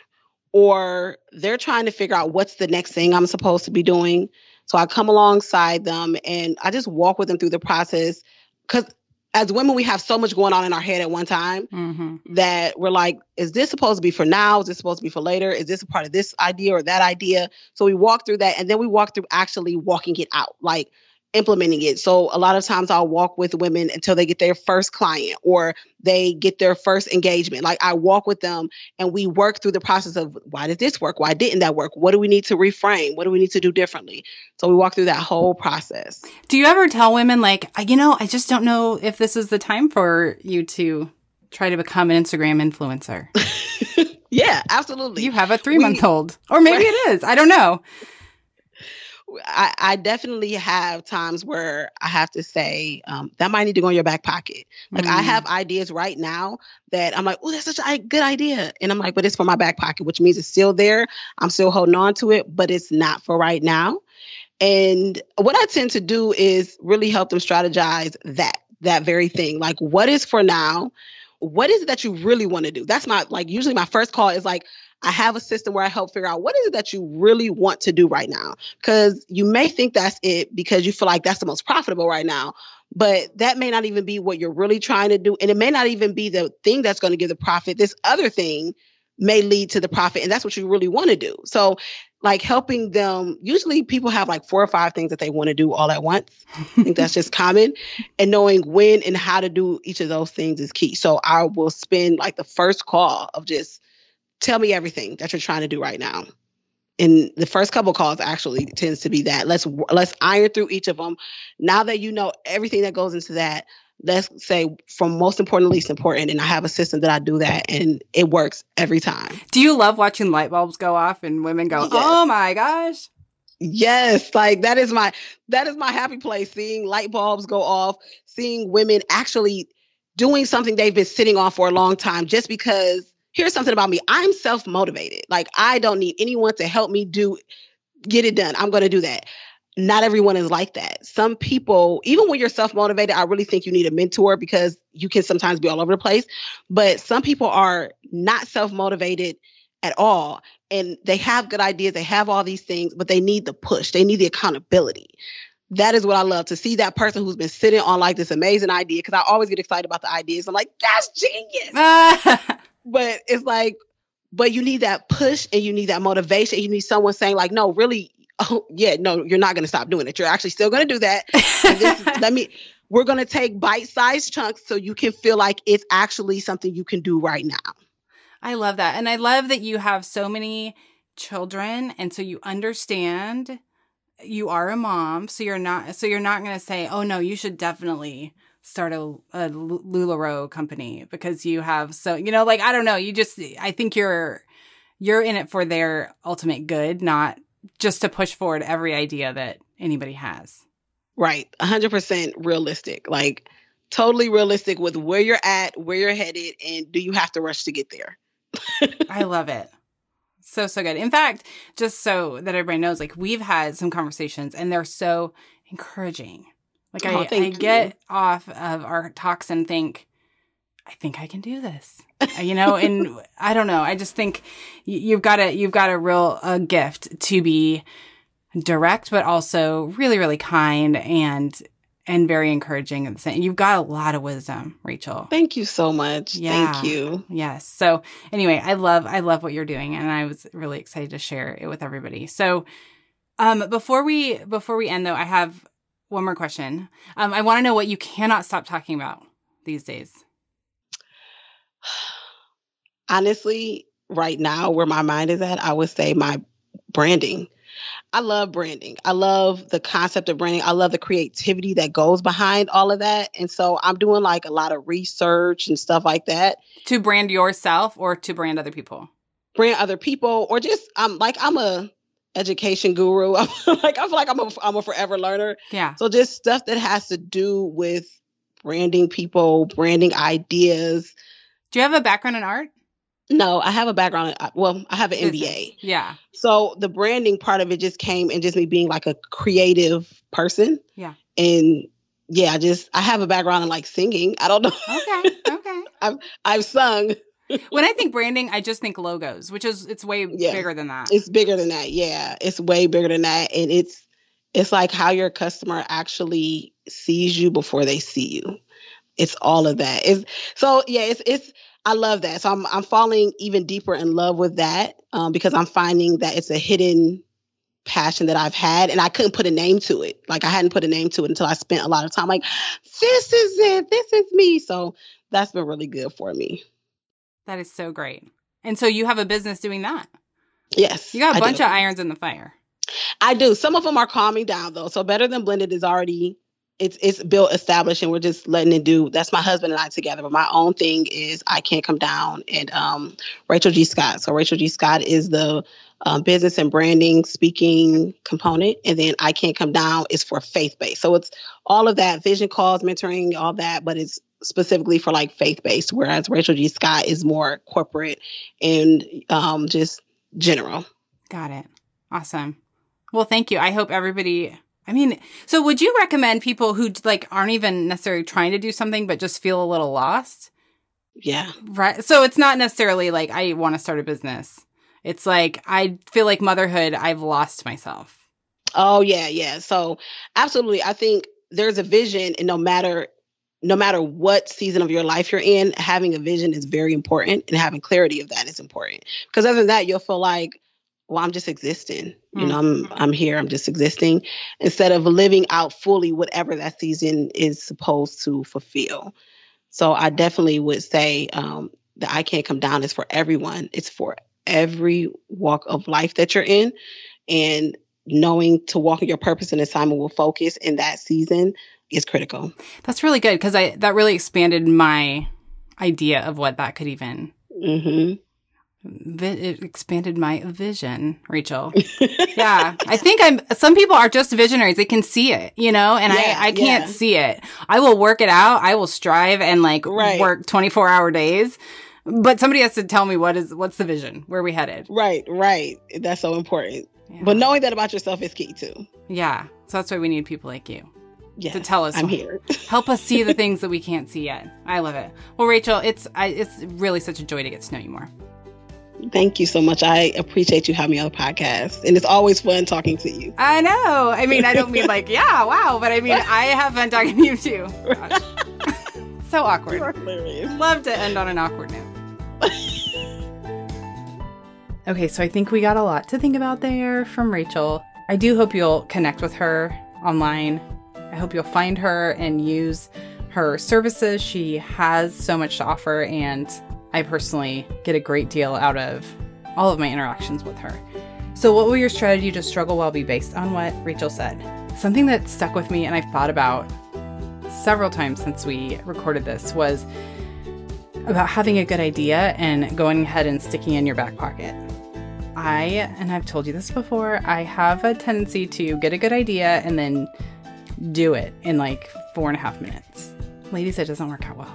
or they're trying to figure out what's the next thing I'm supposed to be doing. So I come alongside them and I just walk with them through the process, because as women, we have so much going on in our head at one time that we're like, is this supposed to be for now? Is this supposed to be for later? Is this a part of this idea or that idea? So we walk through that, and then we walk through actually walking it out, like implementing it. So a lot of times I'll walk with women until they get their first client or they get their first engagement. Like I walk with them and we work through the process of, why did this work? Why didn't that work? What do we need to reframe? What do we need to do differently? So we walk through that whole process. Do you ever tell women like, I just don't know if this is the time for you to try to become an Instagram influencer? Yeah, absolutely. You have a 3-month-old, or maybe it is. I don't know. I definitely have times where I have to say, that might need to go in your back pocket. Like I have ideas right now that I'm like, oh, that's such a good idea. And I'm like, but it's for my back pocket, which means it's still there. I'm still holding on to it, but it's not for right now. And what I tend to do is really help them strategize that very thing. Like, what is for now? What is it that you really want to do? That's usually my first call is like, I have a system where I help figure out what is it that you really want to do right now? Because you may think that's it because you feel like that's the most profitable right now, but that may not even be what you're really trying to do. And it may not even be the thing that's going to give the profit. This other thing may lead to the profit, and that's what you really want to do. So like helping them, usually people have like 4 or 5 things that they want to do all at once. I think that's just common. And knowing when and how to do each of those things is key. So I will spend like the first call of just, tell me everything that you're trying to do right now. And the first couple calls actually tends to be that. Let's iron through each of them. Now that you know everything that goes into that, let's say from most important to least important. And I have a system that I do that, and it works every time. Do you love watching light bulbs go off and women go, yes. Oh my gosh? Yes, like that is my happy place, seeing light bulbs go off, seeing women actually doing something they've been sitting on for a long time just because here's something about me. I'm self-motivated. Like I don't need anyone to help me get it done. I'm going to do that. Not everyone is like that. Some people, even when you're self-motivated, I really think you need a mentor because you can sometimes be all over the place. But some people are not self-motivated at all. And they have good ideas. They have all these things, but they need the push. They need the accountability. That is what I love to see, that person who's been sitting on like this amazing idea. Because I always get excited about the ideas. I'm like, that's genius. But it's like, but you need that push and you need that motivation. You need someone saying like, no, really, oh yeah, no, you're not going to stop doing it. You're actually still going to do that. And we're going to take bite-sized chunks so you can feel like it's actually something you can do right now. I love that. And I love that you have so many children. And so you understand you are a mom. So you're not going to say, oh no, you should definitely start a LuLaRoe company because you have like, I don't know. I think you're in it for their ultimate good, not just to push forward every idea that anybody has. Right. 100% realistic, like totally realistic with where you're at, where you're headed, and do you have to rush to get there? I love it. So good. In fact, just so that everybody knows, like we've had some conversations and they're so encouraging. Like I get off of our talks and think, I think I can do this, and I don't know. I just think you've got a real gift to be direct, but also really, really kind and very encouraging at the same. You've got a lot of wisdom, Rachel. Thank you so much. Yeah. Thank you. Yes. So anyway, I love what you're doing, and I was really excited to share it with everybody. So, before we end though, I have one more question. I want to know what you cannot stop talking about these days. Honestly, right now, where my mind is at, I would say my branding. I love branding. I love the concept of branding. I love the creativity that goes behind all of that. And so I'm doing like a lot of research and stuff like that. To brand yourself or to brand other people? Brand other people, or just I'm a education guru. I feel like I'm a forever learner. Yeah. So just stuff that has to do with branding people, branding ideas. Do you have a background in art? No, I have a background. I have an MBA. Yeah. So the branding part of it just came and just me being like a creative person. Yeah. And yeah, I have a background in like singing. I don't know. Okay. I've sung. When I think branding, I just think logos, it's way bigger than that. It's bigger than that. Yeah. It's way bigger than that. And it's like how your customer actually sees you before they see you. It's all of that. It's I love that. So I'm falling even deeper in love with that because I'm finding that it's a hidden passion that I've had, and I couldn't put a name to it. Like I hadn't put a name to it until I spent a lot of time like, this is it. This is me. So that's been really good for me. That is so great. And so you have a business doing that? Yes. You got a bunch of irons in the fire. I do. Some of them are calming down though. So Better Than Blended is already it's built, established, and we're just letting it do. That's my husband and I together. But my own thing is I Can't Come Down, and Rachel G. Scott. So Rachel G. Scott is the business and branding speaking component. And then I Can't Come Down is for faith-based. So it's all of that, vision calls, mentoring, all that, but it's specifically for like faith-based, whereas Rachel G. Scott is more corporate and just general. Got it. Awesome. Well, thank you. I hope everybody... so would you recommend people who like aren't even necessarily trying to do something, but just feel a little lost? Yeah. Right. So it's not necessarily like I want to start a business. It's like, I feel like motherhood, I've lost myself. Oh yeah. Yeah. So absolutely. I think there's a vision, and no matter what season of your life you're in, having a vision is very important, and having clarity of that is important, because other than that, you'll feel like, well, I'm just existing. You know, I'm here. I'm just existing, instead of living out fully whatever that season is supposed to fulfill. So I definitely would say that I Can't Come Down is for everyone. It's for every walk of life that you're in, and knowing to walk in your purpose and assignment with focus in that season is critical. That's really good, because that really expanded my idea of what that could even It expanded my vision, Rachel. Yeah. I think some people are just visionaries. They can see it, and I can't see it. I will work it out. I will strive and work 24-hour days. But somebody has to tell me what's the vision? Where are we headed? Right. That's so important. Yeah. But knowing that about yourself is key too. Yeah. So that's why we need people like you. Yes, to tell us. I'm here. Help us see the things that we can't see yet. I love it. Well, Rachel, it's really such a joy to get to know you more. Thank you so much. I appreciate you having me on the podcast. And it's always fun talking to you. I know. I mean, I don't mean wow. But I mean, I have fun talking to you too. Gosh. So awkward. You are hilarious. Love to end on an awkward note. Okay, so I think we got a lot to think about there from Rachel. I do hope you'll connect with her online. I hope you'll find her and use her services. She has so much to offer, and I personally get a great deal out of all of my interactions with her. So what will your strategy to struggle well be based on what Rachel said? Something that stuck with me and I've thought about several times since we recorded this was about having a good idea and going ahead and sticking in your back pocket. And I've told you this before, I have a tendency to get a good idea and then do it in 4.5 minutes. Ladies, it doesn't work out well.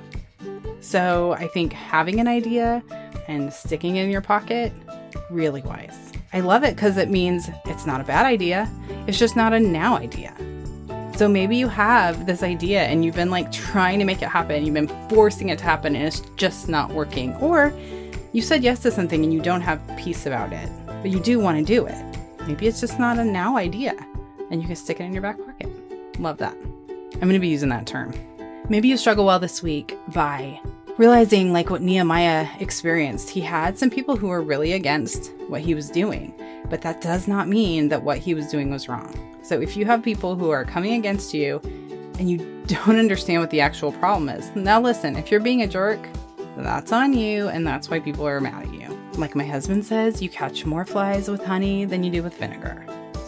So I think having an idea and sticking it in your pocket, really wise. I love it because it means it's not a bad idea. It's just not a now idea. So maybe you have this idea and you've been trying to make it happen. You've been forcing it to happen and it's just not working. Or you said yes to something and you don't have peace about it, but you do want to do it. Maybe it's just not a now idea and you can stick it in your back pocket. Love that. I'm going to be using that term. Maybe you struggle well this week by realizing what Nehemiah experienced. He had some people who were really against what he was doing, but that does not mean that what he was doing was wrong. So if you have people who are coming against you and you don't understand what the actual problem is, now listen, if you're being a jerk, that's on you, and that's why people are mad at you. Like my husband says, you catch more flies with honey than you do with vinegar.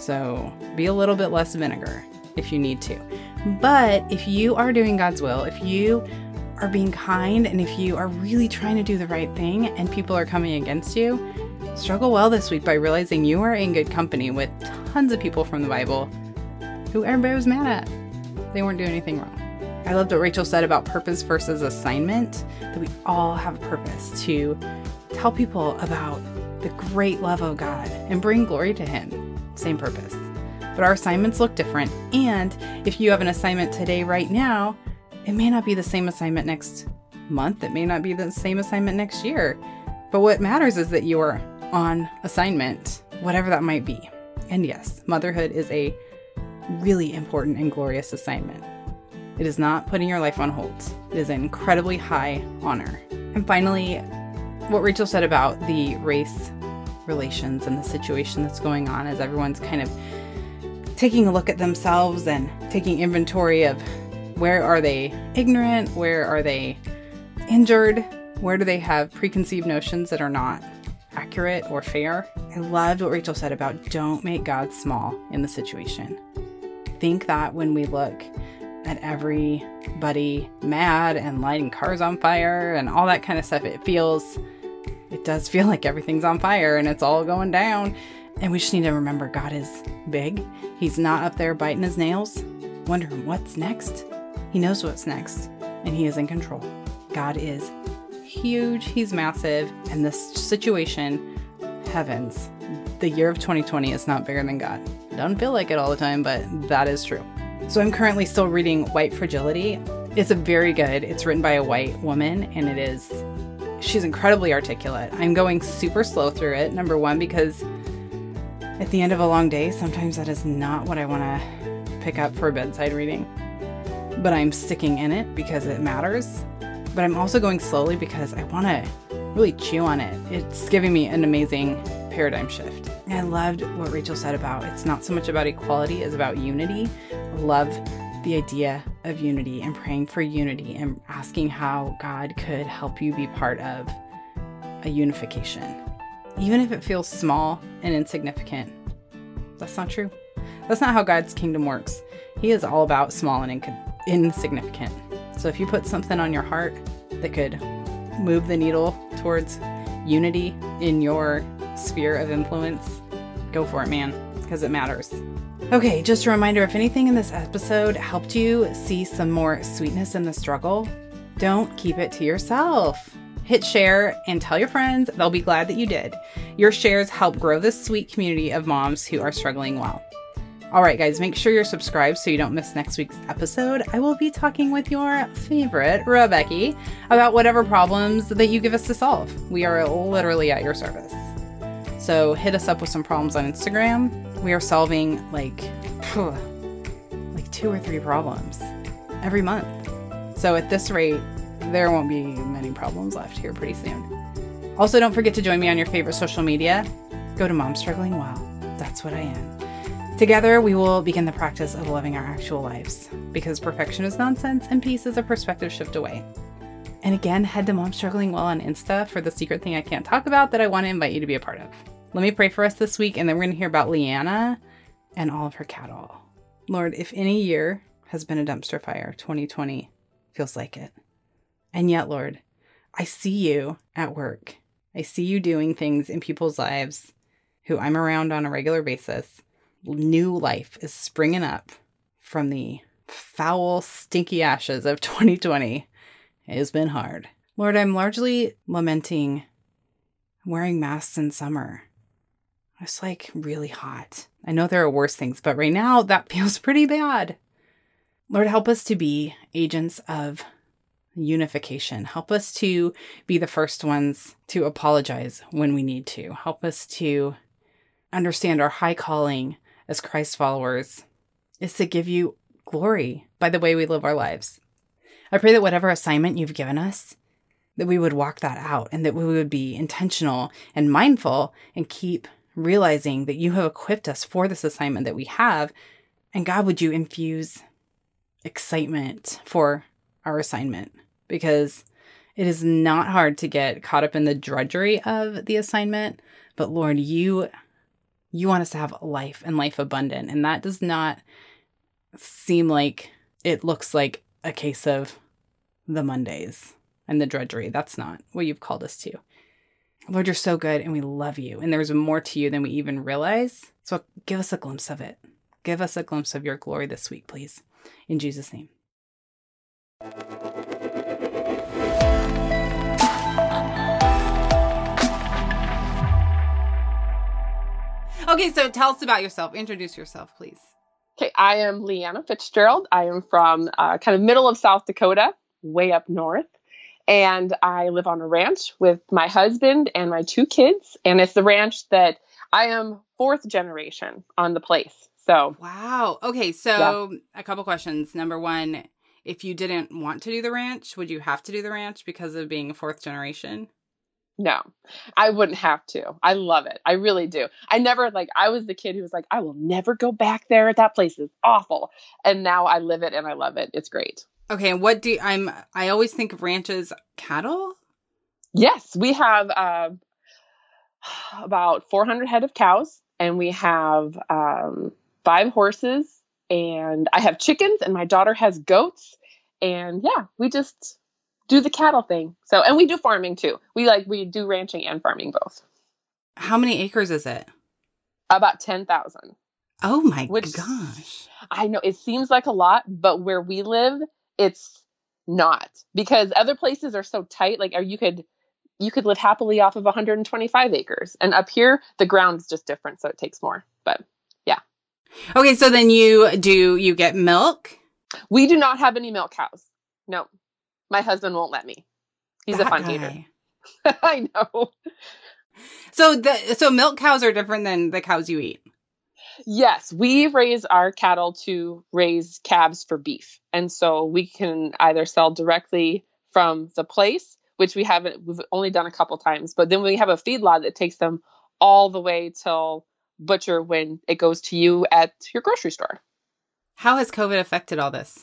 So be a little bit less vinegar if you need to. But if you are doing God's will, if you are being kind, and if you are really trying to do the right thing and people are coming against you, struggle well this week by realizing you are in good company with tons of people from the Bible who everybody was mad at. They weren't doing anything wrong. I loved what Rachel said about purpose versus assignment, that we all have a purpose to tell people about the great love of God and bring glory to Him. Same purpose. But our assignments look different. And if you have an assignment today, right now, it may not be the same assignment next month. It may not be the same assignment next year. But what matters is that you are on assignment, whatever that might be. And yes, motherhood is a really important and glorious assignment. It is not putting your life on hold. It is an incredibly high honor. And finally, what Rachel said about the race relations and the situation that's going on as everyone's kind of taking a look at themselves and taking inventory of where are they ignorant, where are they injured, where do they have preconceived notions that are not accurate or fair. I loved what Rachel said about don't make God small in the situation. Think that when we look at everybody mad and lighting cars on fire and all that kind of stuff, it does feel like everything's on fire and it's all going down. And we just need to remember God is big. He's not up there biting his nails, wondering what's next. He knows what's next, and he is in control. God is huge. He's massive. And this situation, heavens, the year of 2020 is not bigger than God. Doesn't feel like it all the time, but that is true. So I'm currently still reading White Fragility. It's it's written by a white woman, and she's incredibly articulate. I'm going super slow through it. Number one, because at the end of a long day, sometimes that is not what I want to pick up for bedside reading. But I'm sticking in it because it matters. But I'm also going slowly because I want to really chew on it. It's giving me an amazing paradigm shift. And I loved what Rachel said about it's not so much about equality, it's about unity. I love the idea of unity and praying for unity and asking how God could help you be part of a unification. Even if it feels small and insignificant. That's not true. That's not how God's kingdom works. He is all about small and insignificant. So if you put something on your heart that could move the needle towards unity in your sphere of influence, go for it, man, because it matters. Okay, just a reminder, if anything in this episode helped you see some more sweetness in the struggle, don't keep it to yourself. Hit share and tell your friends. They'll be glad that you did. Your shares help grow this sweet community of moms who are struggling well. All right, guys, make sure you're subscribed so you don't miss next week's episode. I will be talking with your favorite, Rebecca, about whatever problems that you give us to solve. We are literally at your service. So hit us up with some problems on Instagram. We are solving like 2 or 3 problems every month. So at this rate, there won't be many problems left here pretty soon. Also, don't forget to join me on your favorite social media. Go to Mom Struggling Well. That's what I am. Together, we will begin the practice of loving our actual lives, because perfection is nonsense and peace is a perspective shift away. And again, head to Mom Struggling Well on Insta for the secret thing I can't talk about that I want to invite you to be a part of. Let me pray for us this week, and then we're going to hear about Leanna and all of her cattle. Lord, if any year has been a dumpster fire, 2020 feels like it. And yet, Lord, I see you at work. I see you doing things in people's lives who I'm around on a regular basis. New life is springing up from the foul, stinky ashes of 2020. It has been hard. Lord, I'm largely lamenting wearing masks in summer. It's like really hot. I know there are worse things, but right now that feels pretty bad. Lord, help us to be agents of unification. Help us to be the first ones to apologize when we need to. Help us to understand our high calling as Christ followers is to give you glory by the way we live our lives. I pray that whatever assignment you've given us, that we would walk that out and that we would be intentional and mindful and keep realizing that you have equipped us for this assignment that we have. And God, would you infuse excitement for our assignment? Because it is not hard to get caught up in the drudgery of the assignment. But Lord, you want us to have life and life abundant. And that does not seem like it looks like a case of the Mondays and the drudgery. That's not what you've called us to. Lord, you're so good and we love you. And there's more to you than we even realize. So give us a glimpse of it. Give us a glimpse of your glory this week, please. In Jesus' name. Okay, so tell us about yourself. Introduce yourself, please. Okay, I am Leanna Fitzgerald. I am from kind of middle of South Dakota, way up north. And I live on a ranch with my husband and my 2 kids. And it's the ranch that I am 4th generation on the place. So wow. Okay, so yeah. A couple questions. Number 1, if you didn't want to do the ranch, would you have to do the ranch because of being a 4th generation? No, I wouldn't have to. I love it. I really do. I was the kid who was like, I will never go back there. That place is awful. And now I live it and I love it. It's great. Okay. And I always think of ranches, cattle. Yes. We have about 400 head of cows and we have 5 horses and I have chickens and my daughter has goats. And yeah, we just do the cattle thing. So, and we do farming too. We do ranching and farming both. How many acres is it? About 10,000. Oh my gosh. I know it seems like a lot, but where we live, it's not, because other places are so tight. Like you could live happily off of 125 acres, and up here the ground is just different. So it takes more, but yeah. Okay. So then you get milk? We do not have any milk cows. No. My husband won't let me. He's a fun eater. I know. So milk cows are different than the cows you eat. Yes, we raise our cattle to raise calves for beef. And so we can either sell directly from the place, which we've only done a couple times, but then we have a feedlot that takes them all the way till butcher when it goes to you at your grocery store. How has COVID affected all this?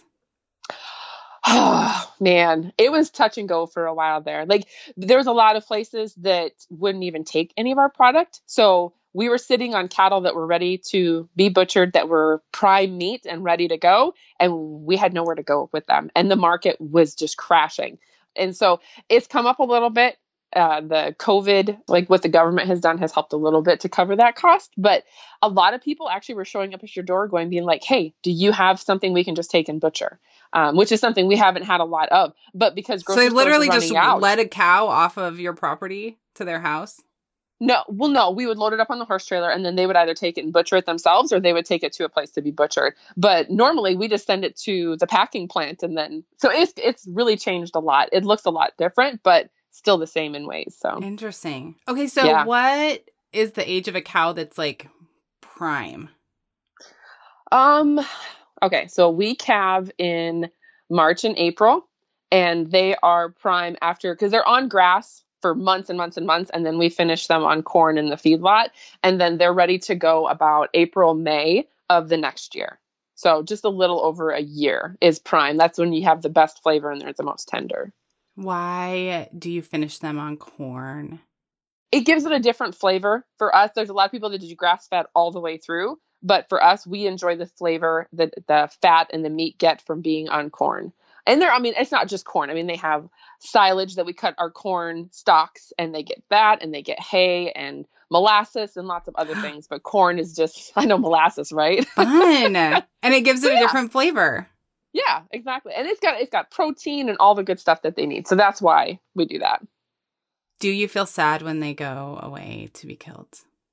Oh, man, it was touch and go for a while there. Like there was a lot of places that wouldn't even take any of our product. So we were sitting on cattle that were ready to be butchered, that were prime meat and ready to go. And we had nowhere to go with them. And the market was just crashing. And so it's come up a little bit. The COVID, like what the government has done, has helped a little bit to cover that cost. But a lot of people actually were showing up at your door being like, hey, do you have something we can just take and butcher? Which is something we haven't had a lot of. But because grocery So they literally stores are just running out, led a cow off of your property to their house? No, we would load it up on the horse trailer and then they would either take it and butcher it themselves or they would take it to a place to be butchered. But normally we just send it to the packing plant and then, so it's really changed a lot. It looks a lot different, but still the same in ways. So Interesting. Okay. So what is the age of a cow that's like prime? Okay. So we calve in March and April and they are prime after, because they're on grass for months and months and months. And then we finish them on corn in the feedlot. And then they're ready to go about April, May of the next year. So just a little over a year is prime. That's when you have the best flavor and they're the most tender. Why do you finish them on corn? It gives it a different flavor. For us, there's a lot of people that do grass fed all the way through. But for us, we enjoy the flavor that the fat and the meat get from being on corn. And it's not just corn. They have silage that we cut our corn stalks and they get that and they get hay and molasses and lots of other things. But corn is just, I know molasses, right? Fun. And it gives it a different flavor. Yeah, exactly. And it's got protein and all the good stuff that they need. So that's why we do that. Do you feel sad when they go away to be killed?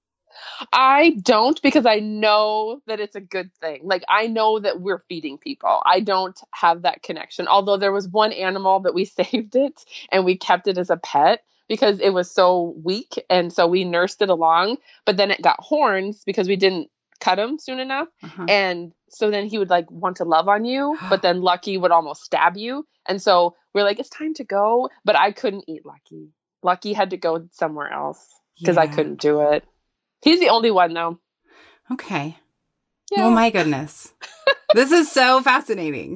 I don't, because I know that it's a good thing. Like, I know that we're feeding people. I don't have that connection. Although there was one animal that we saved it and we kept it as a pet because it was so weak. And so we nursed it along, but then it got horns because we didn't cut him soon enough. Uh-huh. And so then he would like want to love on you, but then Lucky would almost stab you. And so we're like, it's time to go. But I couldn't eat Lucky. Lucky had to go somewhere else because I couldn't do it. He's the only one, though. Okay. Yeah. Oh, my goodness. This is so fascinating.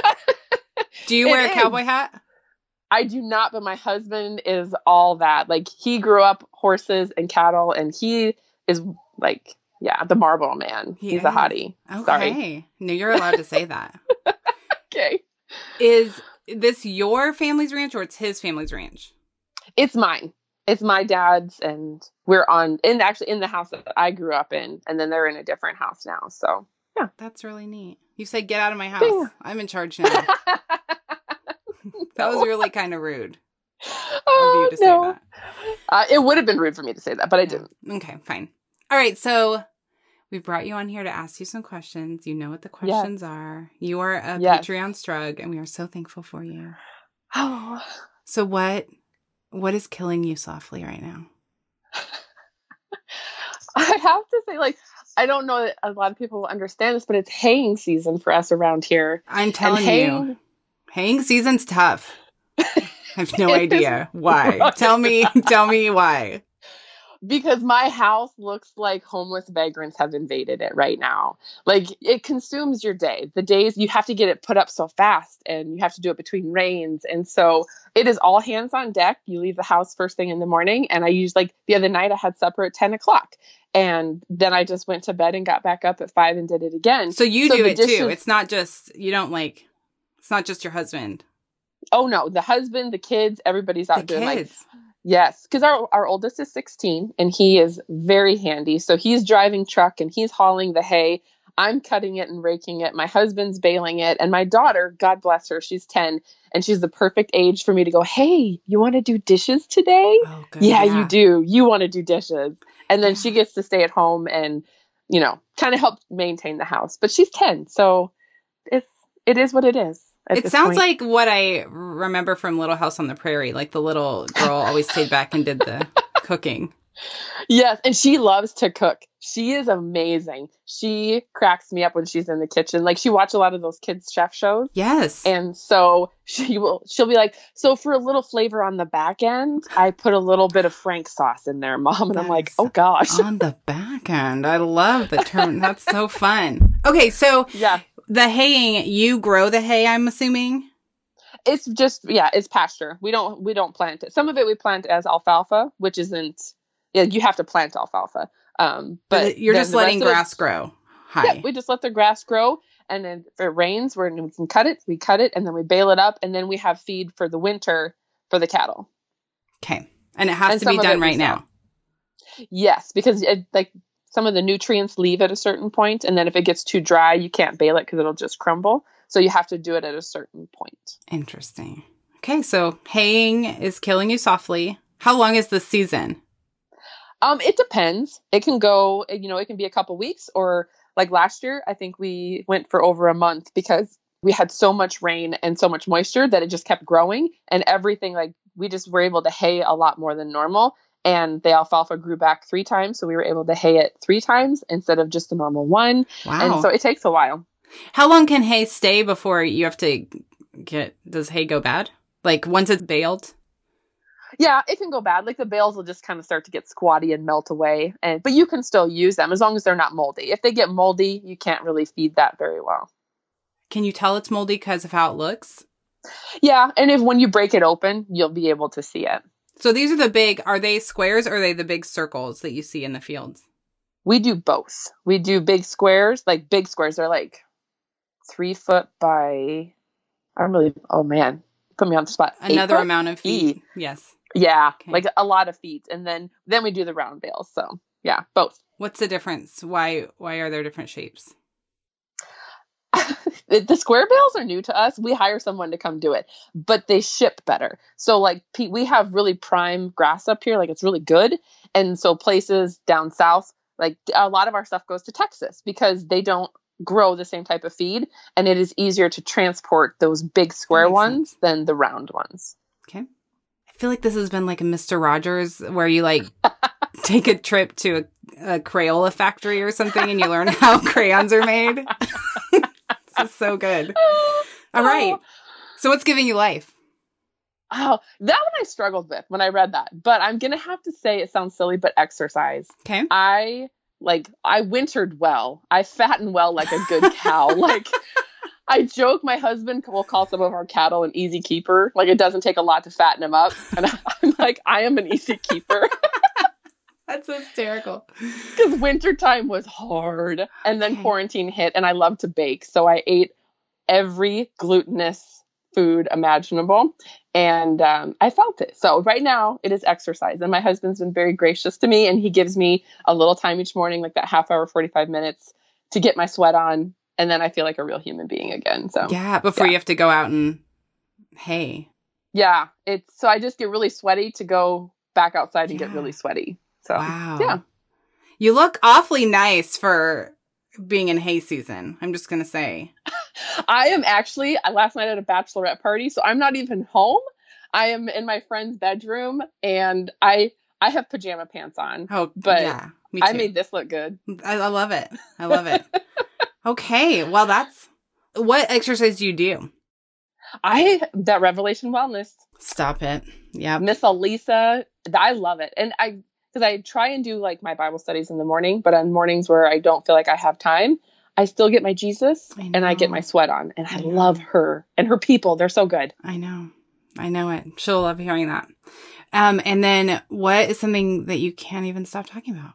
Do you wear a cowboy hat? I do not, but my husband is all that. Like, he grew up horses and cattle, and he is, like, the Marlboro man. He's a hottie. Okay. Sorry. No, you're allowed to say that. Okay. Is this your family's ranch or it's his family's ranch? It's mine. It's my dad's, and we're actually in the house that I grew up in, and then they're in a different house now. So, yeah. That's really neat. You said, get out of my house. Yeah. I'm in charge now. That was really kind of rude of you to say that. It would have been rude for me to say that, but I didn't. Okay, fine. All right, so we brought you on here to ask you some questions. You know what the questions are. You are a Patreon Strug, and we are so thankful for you. Oh. So what is killing you softly right now? I have to say, like, I don't know that a lot of people will understand this, but it's haying season for us around here. I'm telling you, haying season's tough. I have no idea why. Right. Tell me why. Because my house looks like homeless vagrants have invaded it right now. Like, it consumes your day. The days you have to get it put up so fast and you have to do it between rains. And so it is all hands on deck. You leave the house first thing in the morning. And I usually, like the other night, I had supper at 10 o'clock. And then I just went to bed and got back up at 5 and did it again. So you do it too. It's not just, it's not just your husband. Oh no, the husband, the kids, everybody's out doing kids. Yes, because our oldest is 16 and he is very handy. So he's driving truck and he's hauling the hay. I'm cutting it and raking it. My husband's baling it. And my daughter, God bless her, she's 10 and she's the perfect age for me to go, hey, you want to do dishes today? Oh, good. Yeah, you do. You want to do dishes. And then she gets to stay at home and, kind of help maintain the house. But she's 10. So it is what it is. It sounds like what I remember from Little House on the Prairie. Like the little girl always stayed back and did the cooking. Yes, and she loves to cook. She is amazing. She cracks me up when she's in the kitchen. Like, she watches a lot of those kids' chef shows. Yes. And so she'll be like, so for a little flavor on the back end, I put a little bit of Frank sauce in there, Mom. And I'm like, oh gosh. On the back end. I love the term. That's so fun. Okay, so the haying, you grow the hay, I'm assuming? It's just, it's pasture. We don't plant it. Some of it we plant as alfalfa, which isn't, you have to plant alfalfa. But you're just letting grass grow high. Yeah, we just let the grass grow. And then if it rains, we can cut it, and then we bale it up. And then we have feed for the winter for the cattle. Okay. And it has to be done right now. Yes, because like some of the nutrients leave at a certain point, and then if it gets too dry, you can't bale it because it'll just crumble. So you have to do it at a certain point. Interesting. Okay, so haying is killing you softly. How long is the season? It depends. It can go, it can be a couple weeks, or like last year, I think we went for over a month because we had so much rain and so much moisture that it just kept growing, and everything, like we just were able to hay a lot more than normal. And the alfalfa grew back 3 times. So we were able to hay it 3 times instead of just the normal 1. Wow. And so it takes a while. How long can hay stay before you have to does hay go bad? Like once it's baled? Yeah, it can go bad. Like the bales will just kind of start to get squatty and melt away. But you can still use them as long as they're not moldy. If they get moldy, you can't really feed that very well. Can you tell it's moldy because of how it looks? Yeah. And when you break it open, you'll be able to see it. So these are they squares or are they the big circles that you see in the fields? We do both. We do big squares. Like big squares are like 3 foot by, oh man, put me on the spot. Another amount of feet. Yes. Yeah. Okay. Like a lot of feet. And then we do the round bales. So yeah, both. What's the difference? Why are there different shapes? The square bales are new to us. We hire someone to come do it, but they ship better. So like we have really prime grass up here. Like it's really good. And so places down south, like a lot of our stuff goes to Texas because they don't grow the same type of feed. And it is easier to transport those big square ones than the round ones. Okay. I feel like this has been like a Mr. Rogers where you like take a trip to a Crayola factory or something and you learn how crayons are made. This is so good. All right. So what's giving you life? Oh, that one I struggled with when I read that, but I'm going to have to say it sounds silly, but exercise. Okay. I wintered well. I fattened well like a good cow. Like I joke, my husband will call some of our cattle an easy keeper. Like it doesn't take a lot to fatten them up. And I'm like, I am an easy keeper. That's hysterical. Because wintertime was hard. And then quarantine hit and I love to bake. So I ate every glutinous food imaginable. And I felt it. So right now it is exercise. And my husband's been very gracious to me. And he gives me a little time each morning, like that half hour, 45 minutes to get my sweat on. And then I feel like a real human being again. So yeah, before you have to go out and hay. Yeah. So I just get really sweaty to go back outside and get really sweaty. So, wow. Yeah. You look awfully nice for being in hay season. I'm just going to say. I am actually, last night at a bachelorette party, so I'm not even home. I am in my friend's bedroom and I have pajama pants on. Oh, but yeah, me too. I made this look good. I love it. I love it. Okay. Well, what exercise do you do? That Revelation Wellness. Stop it. Yeah. Miss Elisa. I love it. And because I try and do like my Bible studies in the morning, but on mornings where I don't feel like I have time, I still get my Jesus and I get my sweat on. And I love her and her people. They're so good. I know it. She'll love hearing that. And then what is something that you can't even stop talking about?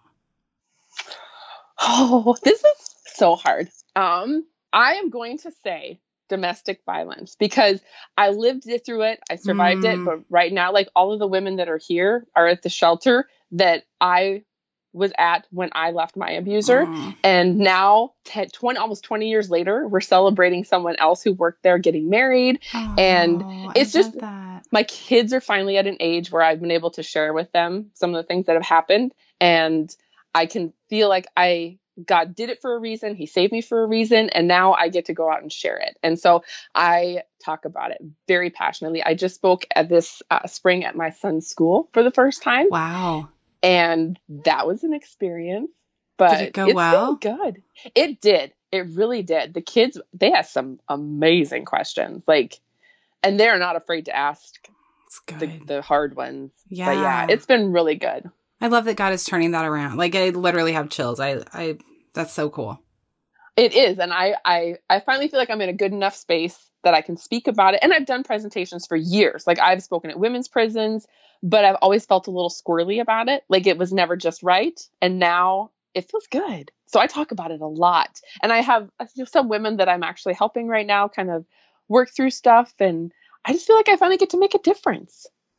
Oh, this is so hard. I am going to say domestic violence because I lived through it. I survived it. But right now, like all of the women that are here are at the shelter that I was at when I left my abuser. And now almost 20 years later, we're celebrating someone else who worked there getting married. And it's just my kids are finally at an age where I've been able to share with them some of the things that have happened. And I can feel like God did it for a reason. He saved me for a reason. And now I get to go out and share it. And so I talk about it very passionately. I just spoke at this spring at my son's school for the first time. Wow. And that was an experience. But did it go well? Been good. It did. It really did. The kids, they had some amazing questions. And they're not afraid to ask the hard ones. Yeah. But yeah, it's been really good. I love that God is turning that around. Like I literally have chills. That's so cool. It is. And I finally feel like I'm in a good enough space that I can speak about it. And I've done presentations for years. Like I've spoken at women's prisons, but I've always felt a little squirrely about it. Like it was never just right. And now it feels good. So I talk about it a lot. And I have some women that I'm actually helping right now kind of work through stuff. And I just feel like I finally get to make a difference.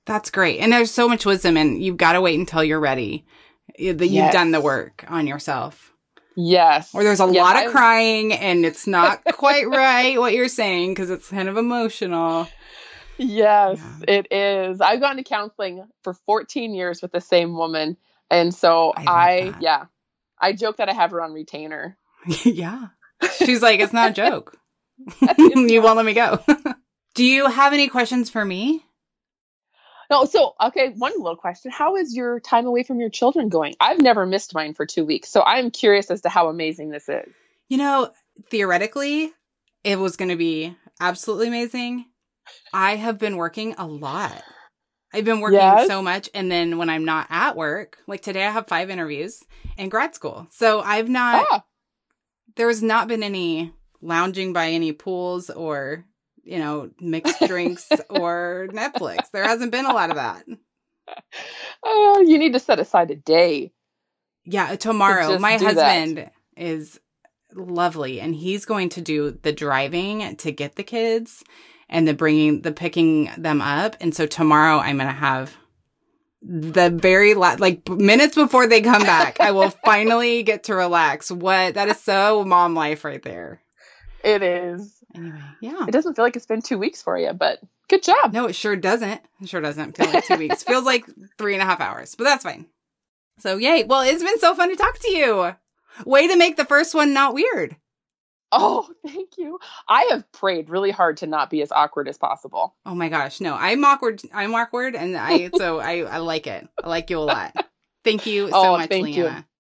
That's great. And there's so much wisdom, and you've got to wait until you're ready, that you've done the work on yourself. Yes. Or there's a lot of crying, and it's not quite right what you're saying because it's kind of emotional. Yes, it is. I've gone to counseling for 14 years with the same woman. And so I joke that I have her on retainer. Yeah. She's like, it's not a joke. You won't let me go. Do you have any questions for me? No. So, okay. One little question. How is your time away from your children going? I've never missed mine for 2 weeks. So I'm curious as to how amazing this is. You know, theoretically, it was going to be absolutely amazing. I have been working a lot. I've been working so much. And then when I'm not at work, like today I have 5 interviews in grad school. So I've not, there's not been any lounging by any pools or, you know, mixed drinks or Netflix. There hasn't been a lot of that. Oh, you need to set aside a day. Yeah, tomorrow. My husband is lovely, and he's going to do the driving to get the kids and the picking them up. And so tomorrow I'm going to have the very minutes before they come back, I will finally get to relax. That is so mom life right there. It is. Anyway, yeah. It doesn't feel like it's been 2 weeks for you, but good job. No, it sure doesn't. It sure doesn't feel like 2 weeks. Feels like 3.5 hours, but that's fine. So yay. Well, it's been so fun to talk to you. Way to make the first one not weird. Oh, thank you. I have prayed really hard to not be as awkward as possible. Oh my gosh. No, I'm awkward. And I like it. I like you a lot. Thank you so much, Leanna.